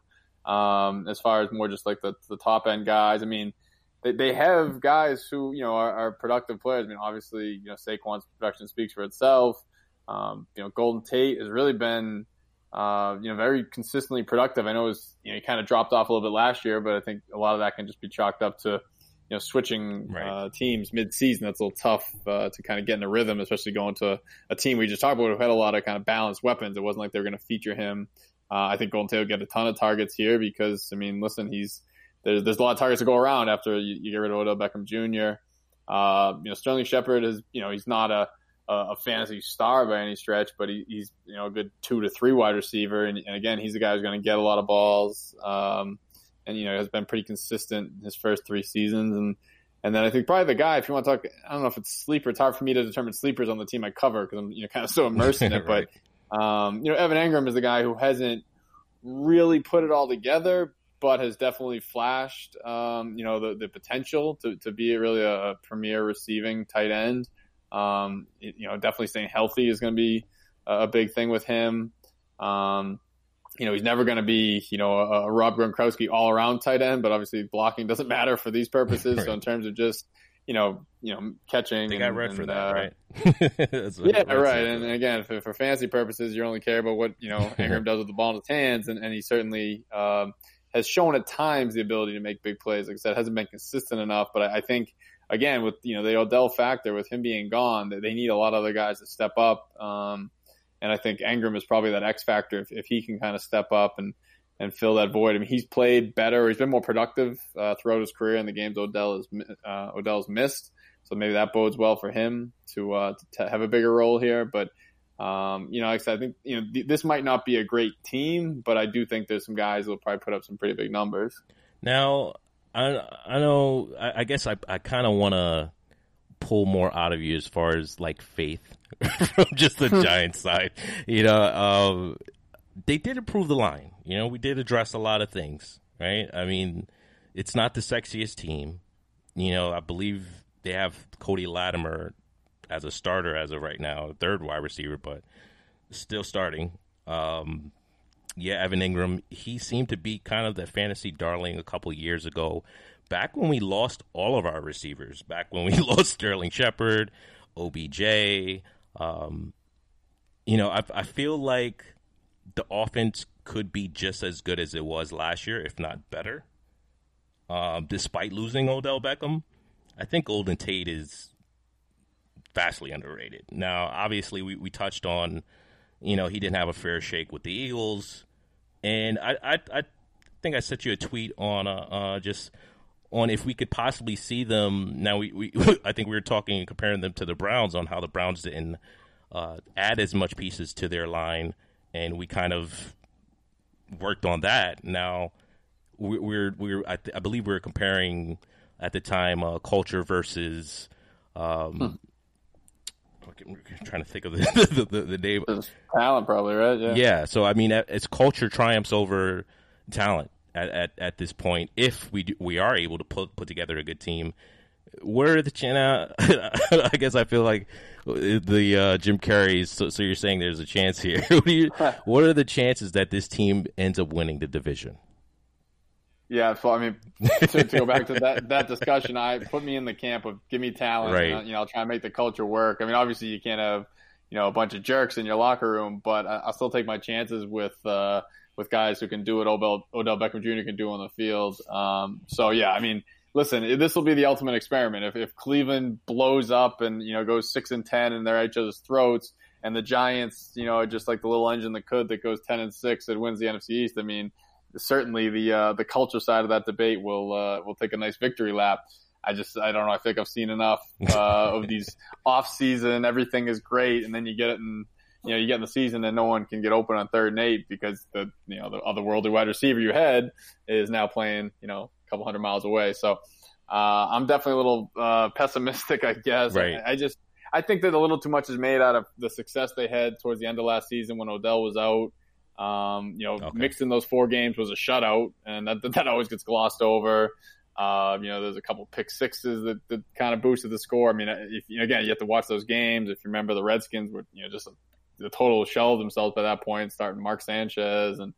Um, as far as more just like the, the top end guys, I mean, they, they have guys who, you know, are, are productive players. I mean, obviously, you know, Saquon's production speaks for itself. Um, you know, Golden Tate has really been, Uh, you know, very consistently productive. I know it was, you know, he kind of dropped off a little bit last year, but I think a lot of that can just be chalked up to, you know, switching Right. uh, teams mid-season. That's a little tough uh, to kind of get in a rhythm, especially going to a, a team we just talked about who had a lot of kind of balanced weapons. It wasn't like they were going to feature him. Uh, I think Golden Tate will get a ton of targets here because, I mean, listen, he's there's, there's a lot of targets to go around after you, you get rid of Odell Beckham Junior Uh, you know, Sterling Shepard is, you know, he's not a a fantasy star by any stretch, but he, he's, you know, a good two to three wide receiver. And, and again, he's a guy who's going to get a lot of balls. Um, and, you know, has been pretty consistent in his first three seasons. And, and then I think probably the guy, if you want to talk, I don't know if it's sleeper. It's hard for me to determine sleepers on the team I cover because I'm, you know, kind of so immersed in it. Right. But, um, you know, Evan Engram is the guy who hasn't really put it all together, but has definitely flashed, um, you know, the, the potential to, to be really a, a premier receiving tight end. Um, you know, definitely staying healthy is going to be a big thing with him. Um, you know, he's never going to be, you know, a, a Rob Gronkowski all around tight end, but obviously blocking doesn't matter for these purposes. Right. So in terms of just, you know, you know, catching, They and, got red and, for that, uh, right? That's what- yeah, that's right. it. And again, for, for fantasy purposes, you only care about what, you know, Ingram does with the ball in his hands. And, and he certainly, um, has shown at times the ability to make big plays. Like I said, hasn't been consistent enough, but I, I think, again, with, you know, the Odell factor, with him being gone, they need a lot of other guys to step up. Um, and I think Engram is probably that X factor if, if he can kind of step up and, and fill that void. I mean, he's played better. He's been more productive uh, throughout his career in the games Odell has uh, Odell's missed. So maybe that bodes well for him to, uh, to have a bigger role here. But, um, you know, like I said, I think, you know, th- this might not be a great team, but I do think there's some guys who will probably put up some pretty big numbers. Now, I I know. I, I guess I I kind of want to pull more out of you as far as like faith from just the Giants side. You know, um, they did improve the line. You know, we did address a lot of things, right? I mean, it's not the sexiest team. You know, I believe they have Cody Latimer as a starter as of right now, third wide receiver, but still starting. Um, Yeah, Evan Engram, he seemed to be kind of the fantasy darling a couple years ago, back when we lost all of our receivers, back when we lost Sterling Shepard, O B J. Um, you know, I, I feel like the offense could be just as good as it was last year, if not better. Um, despite losing Odell Beckham, I think Golden Tate is vastly underrated. Now, obviously, we, we touched on, you know, he didn't have a fair shake with the Eagles. And I, I, I think I sent you a tweet on uh, uh, just on if we could possibly see them. Now, we, we I think we were talking and comparing them to the Browns on how the Browns didn't uh, add as much pieces to their line. And we kind of worked on that. Now, we're, we're I, th- I believe we were comparing at the time uh, culture versus um, hmm. I'm trying to think of the the, the name. Talent, probably, right? Yeah. Yeah. So I mean, it's culture triumphs over talent at, at, at this point. If we do, we are able to put put together a good team, where are the chin out? I guess I feel like the uh, Jim Carrey's. So, so you're saying there's a chance here. what, you, what are the chances that this team ends up winning the division? Yeah, so I mean, to, to go back to that that discussion, I put me in the camp of give me talent, right. and, you know, I'll try and make the culture work. I mean, obviously you can't have, you know, a bunch of jerks in your locker room, but I, I'll still take my chances with uh, with guys who can do what Odell, Odell Beckham Junior can do on the field. Um, so yeah, I mean, listen, this will be the ultimate experiment. If if Cleveland blows up and, you know, goes six and ten and they're at each other's throats, and the Giants, you know, are just like the little engine that could that goes ten and six and wins the N F C East. I mean, certainly the uh, the culture side of that debate will uh, will take a nice victory lap. I just I don't know. I think I've seen enough uh, of these off season. Everything is great, and then you get it in you know you get in the season and no one can get open on third and eight because the you know the otherworldly wide receiver you had is now playing you know a couple hundred miles away. So uh, I'm definitely a little uh, pessimistic, I guess. Right. I, I just I think that a little too much is made out of the success they had towards the end of last season when Odell was out. Um, you know, okay. mixed in those four games was a shutout, and that that always gets glossed over. Uh, you know, there's a couple pick sixes that, that kind of boosted the score. I mean, if, you know, again, you have to watch those games. If you remember, the Redskins were, you know, just a, the total shell of themselves by that point, starting Mark Sanchez, and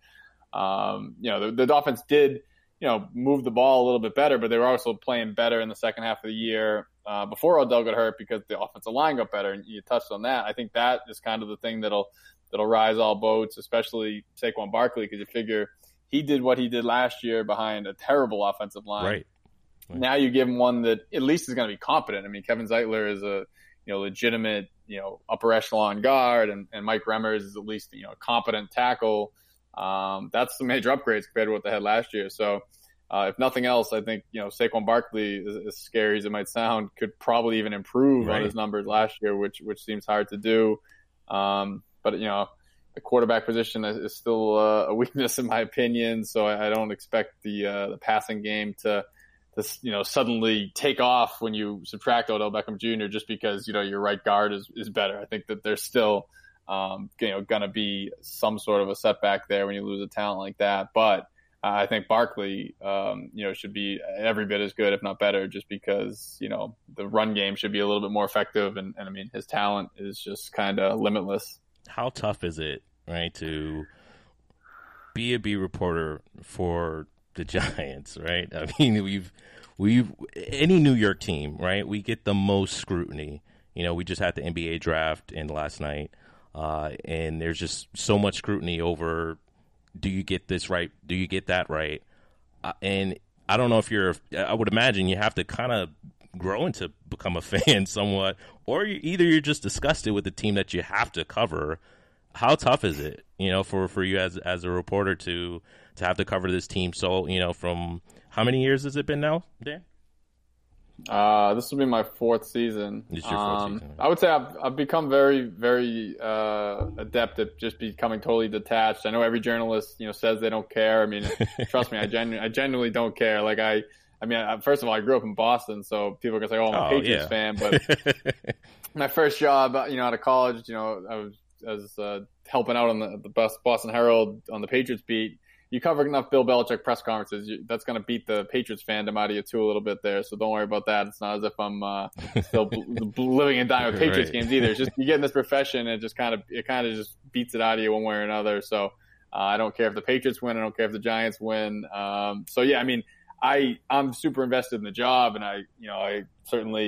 um, you know, the, the offense did, you know, move the ball a little bit better, but they were also playing better in the second half of the year uh, before Odell got hurt because the offensive line got better, and you touched on that. I think that is kind of the thing that'll. That'll rise all boats, especially Saquon Barkley, because you figure he did what he did last year behind a terrible offensive line. Right. right. Now you give him one that at least is going to be competent. I mean, Kevin Zeitler is a you know legitimate you know upper echelon guard, and, and Mike Remmers is at least you know a competent tackle. Um, that's some major upgrades compared to what they had last year. So uh, if nothing else, I think you know Saquon Barkley, as, as scary as it might sound, could probably even improve right. on his numbers last year, which which seems hard to do. Um, But, you know, the quarterback position is, is still uh, a weakness in my opinion. So I, I don't expect the uh, the passing game to, to, you know, suddenly take off when you subtract Odell Beckham Junior just because, you know, your right guard is, is better. I think that there's still, um, you know, going to be some sort of a setback there when you lose a talent like that. But uh, I think Barkley, um, you know, should be every bit as good, if not better, just because, you know, the run game should be a little bit more effective. And, and I mean, his talent is just kind of limitless. How tough is it, right, to be a beat reporter for the Giants, right? I mean, we've we've any New York team, right? We get the most scrutiny. You know, we just had the N B A draft in last night, uh, and there's just so much scrutiny over: do you get this right? Do you get that right? Uh, and I don't know if you're. I would imagine you have to kind of grow into become a fan somewhat, or you, either you're just disgusted with the team that you have to cover. How tough is it, you know, for, for you as as a reporter to to have to cover this team? So, you know, from how many years has it been now, Dan? Uh, this will be my fourth season. It's your fourth um, season. I would say I've, I've become very, very uh, adept at just becoming totally detached. I know every journalist, you know, says they don't care. I mean, trust me, I genu- I genuinely don't care. Like I. I mean, first of all, I grew up in Boston, so people can say, "Oh, I'm a oh, Patriots yeah. fan." But my first job, you know, out of college, you know, I was, I was uh, helping out on the, the Boston Herald on the Patriots beat. You cover enough Bill Belichick press conferences, you, that's going to beat the Patriots fandom out of you too a little bit there. So don't worry about that. It's not as if I'm uh, still bl- bl- living and dying with Patriots right. games either. It's just you get in this profession, and it just kind of it kind of just beats it out of you one way or another. So uh, I don't care if the Patriots win. I don't care if the Giants win. Um, so yeah, I mean. I, I'm super invested in the job, and I, you know, I certainly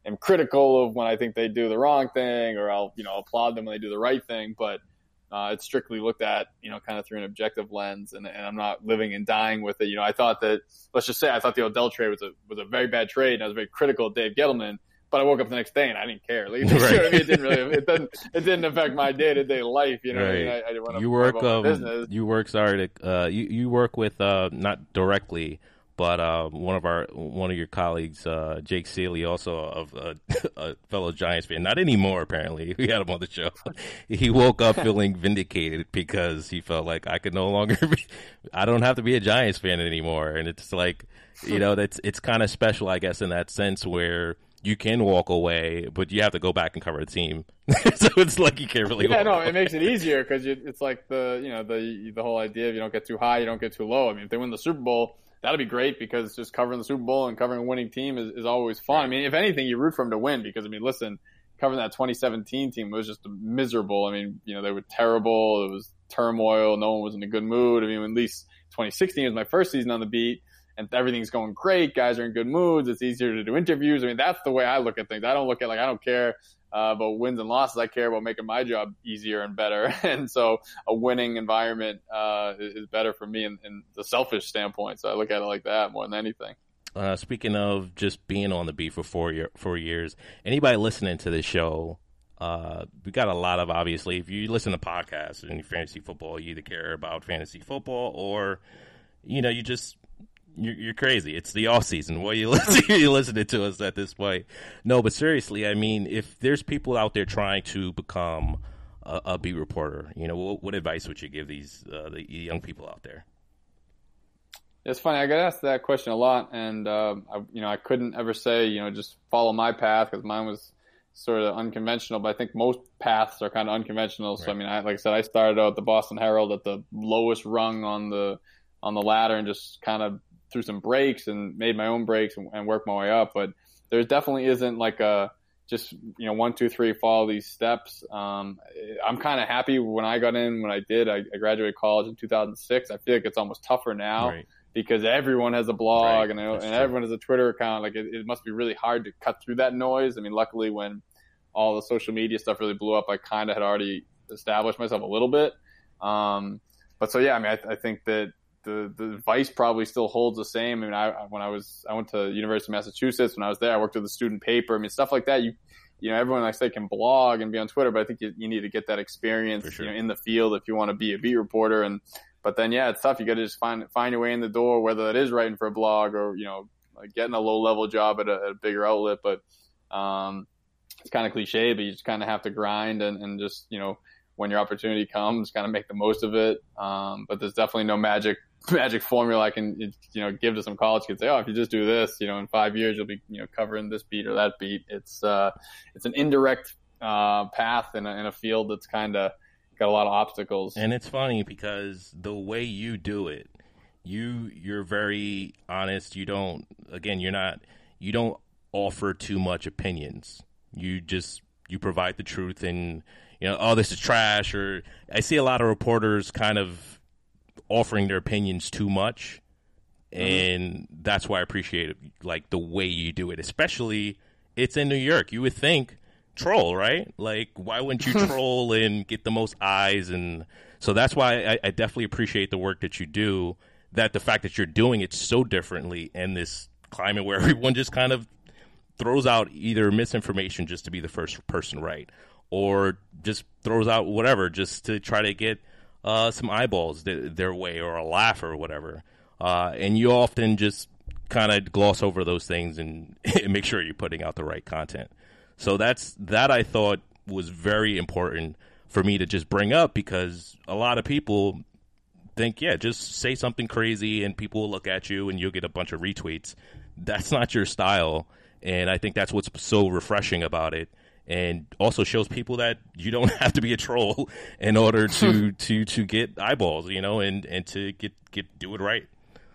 am critical of when I think they do the wrong thing, or I'll, you know, applaud them when they do the right thing. But uh, it's strictly looked at, you know, kind of through an objective lens, and, and I'm not living and dying with it. You know, I thought that, let's just say, I thought the Odell trade was a was a very bad trade, and I was very critical of Dave Gettleman. But I woke up the next day and I didn't care. Like, right. You know what I mean? It didn't really, it didn't, it didn't affect my day to day life. You know, right. what I mean? I, I didn't want to you work, about um, my business. You work. Sorry to, uh, you you work with uh, not directly, but uh, one of our one of your colleagues, uh, Jake Seeley, also of uh, a fellow Giants fan. Not anymore, apparently. We had him on the show. He woke up feeling vindicated because he felt like I could no longer be. I don't have to be a Giants fan anymore, and it's like, you know, that's it's kind of special, I guess, in that sense where you can walk away, but you have to go back and cover the team. So it's like you can't really. Yeah, walk no, away. It makes it easier because it's like the you know the the whole idea of you don't get too high, you don't get too low. I mean, if they win the Super Bowl, that'd be great because just covering the Super Bowl and covering a winning team is, is always fun. I mean, if anything, you root for them to win because I mean, listen, covering that twenty seventeen team was just miserable. I mean, you know, they were terrible. It was turmoil. No one was in a good mood. I mean, at least twenty sixteen was my first season on the beat. And everything's going great. Guys are in good moods. It's easier to do interviews. I mean, that's the way I look at things. I don't look at like I don't care uh, about wins and losses. I care about making my job easier and better. And so a winning environment uh, is better for me in, in the selfish standpoint. So I look at it like that more than anything. Uh, speaking of just being on the beat for four year, four years, anybody listening to this show, uh, we got a lot of, obviously, if you listen to podcasts and fantasy football, you either care about fantasy football or, you know, you just – You're, you're crazy. It's the off season. Well, you listen, you listening to us at this point. No, but seriously, I mean, if there's people out there trying to become a, a beat reporter, you know, what, what advice would you give these uh, the young people out there? It's funny. I got asked that question a lot, and uh, I, you know, I couldn't ever say, you know, just follow my path because mine was sort of unconventional. But I think most paths are kind of unconventional. So right. I mean, I, like I said, I started out at the Boston Herald at the lowest rung on the on the ladder, and just kind of through some breaks and made my own breaks and, and worked my way up. But there definitely isn't like a just, you know, one, two, three, follow these steps. Um, I'm kind of happy when I got in, when I did, I, I graduated college in two thousand six. I feel like it's almost tougher now right. because everyone has a blog right. and, and everyone has a Twitter account. Like it, it must be really hard to cut through that noise. I mean, luckily when all the social media stuff really blew up, I kind of had already established myself a little bit. Um, but so, yeah, I mean, I, I think that, The, the advice probably still holds the same. I mean, I, when I was, I went to University of Massachusetts. When I was there, I worked with the student paper. I mean, stuff like that. You, you know, everyone, like I say, can blog and be on Twitter, but I think you, you need to get that experience, sure. you know, in the field if you want to be a beat reporter. And, but then, yeah, it's tough. You got to just find, find your way in the door, whether that is writing for a blog or, you know, like getting a low level job at a, at a bigger outlet. But, um, it's kind of cliche, but you just kind of have to grind and, and just, you know, when your opportunity comes, kind of make the most of it. Um, but there's definitely no magic magic formula I can, you know, give to some college kids. Say, oh, if you just do this, you know, in five years you'll be, you know, covering this beat or that beat. It's uh, it's an indirect uh, path in a, in a field that's kind of got a lot of obstacles. And it's funny because the way you do it, you you're very honest. You don't, again, you're not, you don't offer too much opinions. You just you provide the truth, and you know, oh, this is trash. Or I see a lot of reporters kind of offering their opinions too much, and mm-hmm. that's why I appreciate it, like the way you do it. Especially, it's in New York. You would think troll, right? Like, why wouldn't you troll and get the most eyes? And so that's why I, I definitely appreciate the work that you do. That the fact that you're doing it so differently in this climate where everyone just kind of throws out either misinformation just to be the first person right, or just throws out whatever just to try to get Uh, some eyeballs th- their way, or a laugh or whatever. Uh, and you often just kind of gloss over those things and, and make sure you're putting out the right content. So that's that I thought was very important for me to just bring up, because a lot of people think, yeah, just say something crazy and people will look at you and you'll get a bunch of retweets. That's not your style. And I think that's what's so refreshing about it. And also shows people that you don't have to be a troll in order to, to, to get eyeballs, you know, and, and to get, get do it right.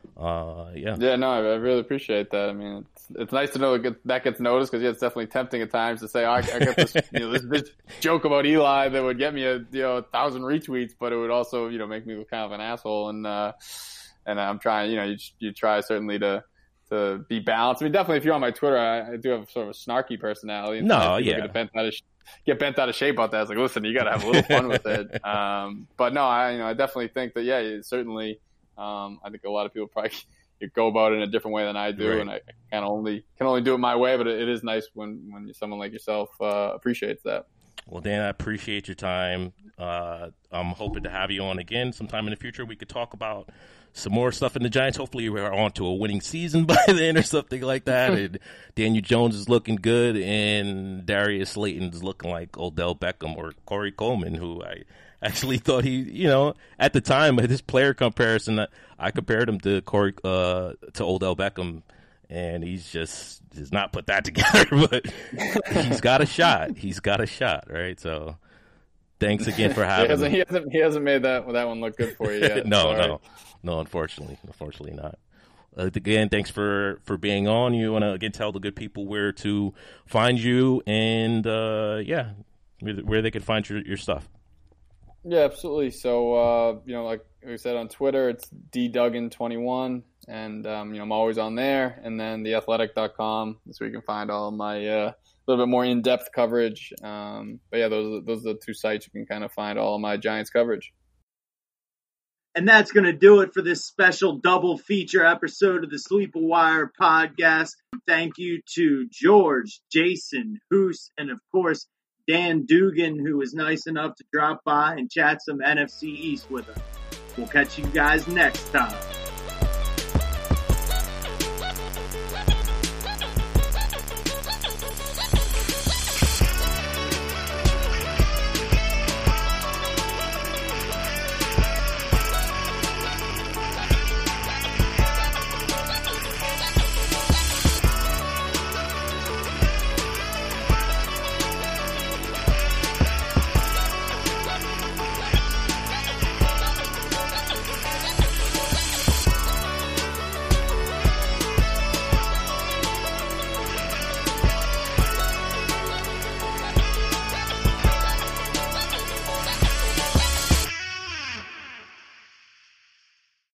Uh, yeah. Yeah, no, I, I really appreciate that. I mean, it's it's nice to know that, get, that gets noticed, because yeah, it's definitely tempting at times to say, oh, I, I got this, you know, this, this joke about Eli that would get me a you know a thousand retweets, but it would also you know make me look kind of an asshole. And uh, and I'm trying, you know, you you try certainly to to be balanced. I mean, definitely if you're on my Twitter, I, I do have sort of a snarky personality. And No, people yeah. Get bent out of get bent out of shape about that. It's like, listen, you got to have a little fun with it. Um, but no, I you know I definitely think that yeah, it certainly. Um, I think a lot of people probably go about it in a different way than I do, Right. and I kind of only can only do it my way. But it, it is nice when when someone like yourself uh, appreciates that. Well, Dan, I appreciate your time. Uh, I'm hoping to have you on again sometime in the future. We could talk about some more stuff in the Giants. Hopefully, we're on to a winning season by then or something like that. And Daniel Jones is looking good, and Darius Slayton is looking like Odell Beckham or Corey Coleman, who I actually thought he, you know, at the time, his player comparison, I compared him to Corey, uh, to Odell Beckham. And he's just does not put that together, but he's got a shot. He's got a shot, right? So, thanks again for having he, hasn't, me. he hasn't he hasn't made that that one look good for you yet. no, Sorry. no, no. Unfortunately, unfortunately not. Uh, again, thanks for, for being on. You want to again tell the good people where to find you, and uh, yeah, where, where they can find your your stuff. Yeah, absolutely. So, uh, you know, like we said on Twitter, it's D Duggan twenty-one, and um, you know, I'm always on there. And then the athletic dot com is where you can find all of my uh, little bit more in-depth coverage. Um, but yeah, those are, those are the two sites you can kind of find all of my Giants coverage. And that's going to do it for this special double feature episode of the Sleeper Wire podcast. Thank you to George, Jason, Hoos, and of course, Dan Dugan, who was nice enough to drop by and chat some N F C East with us. We'll catch you guys next time.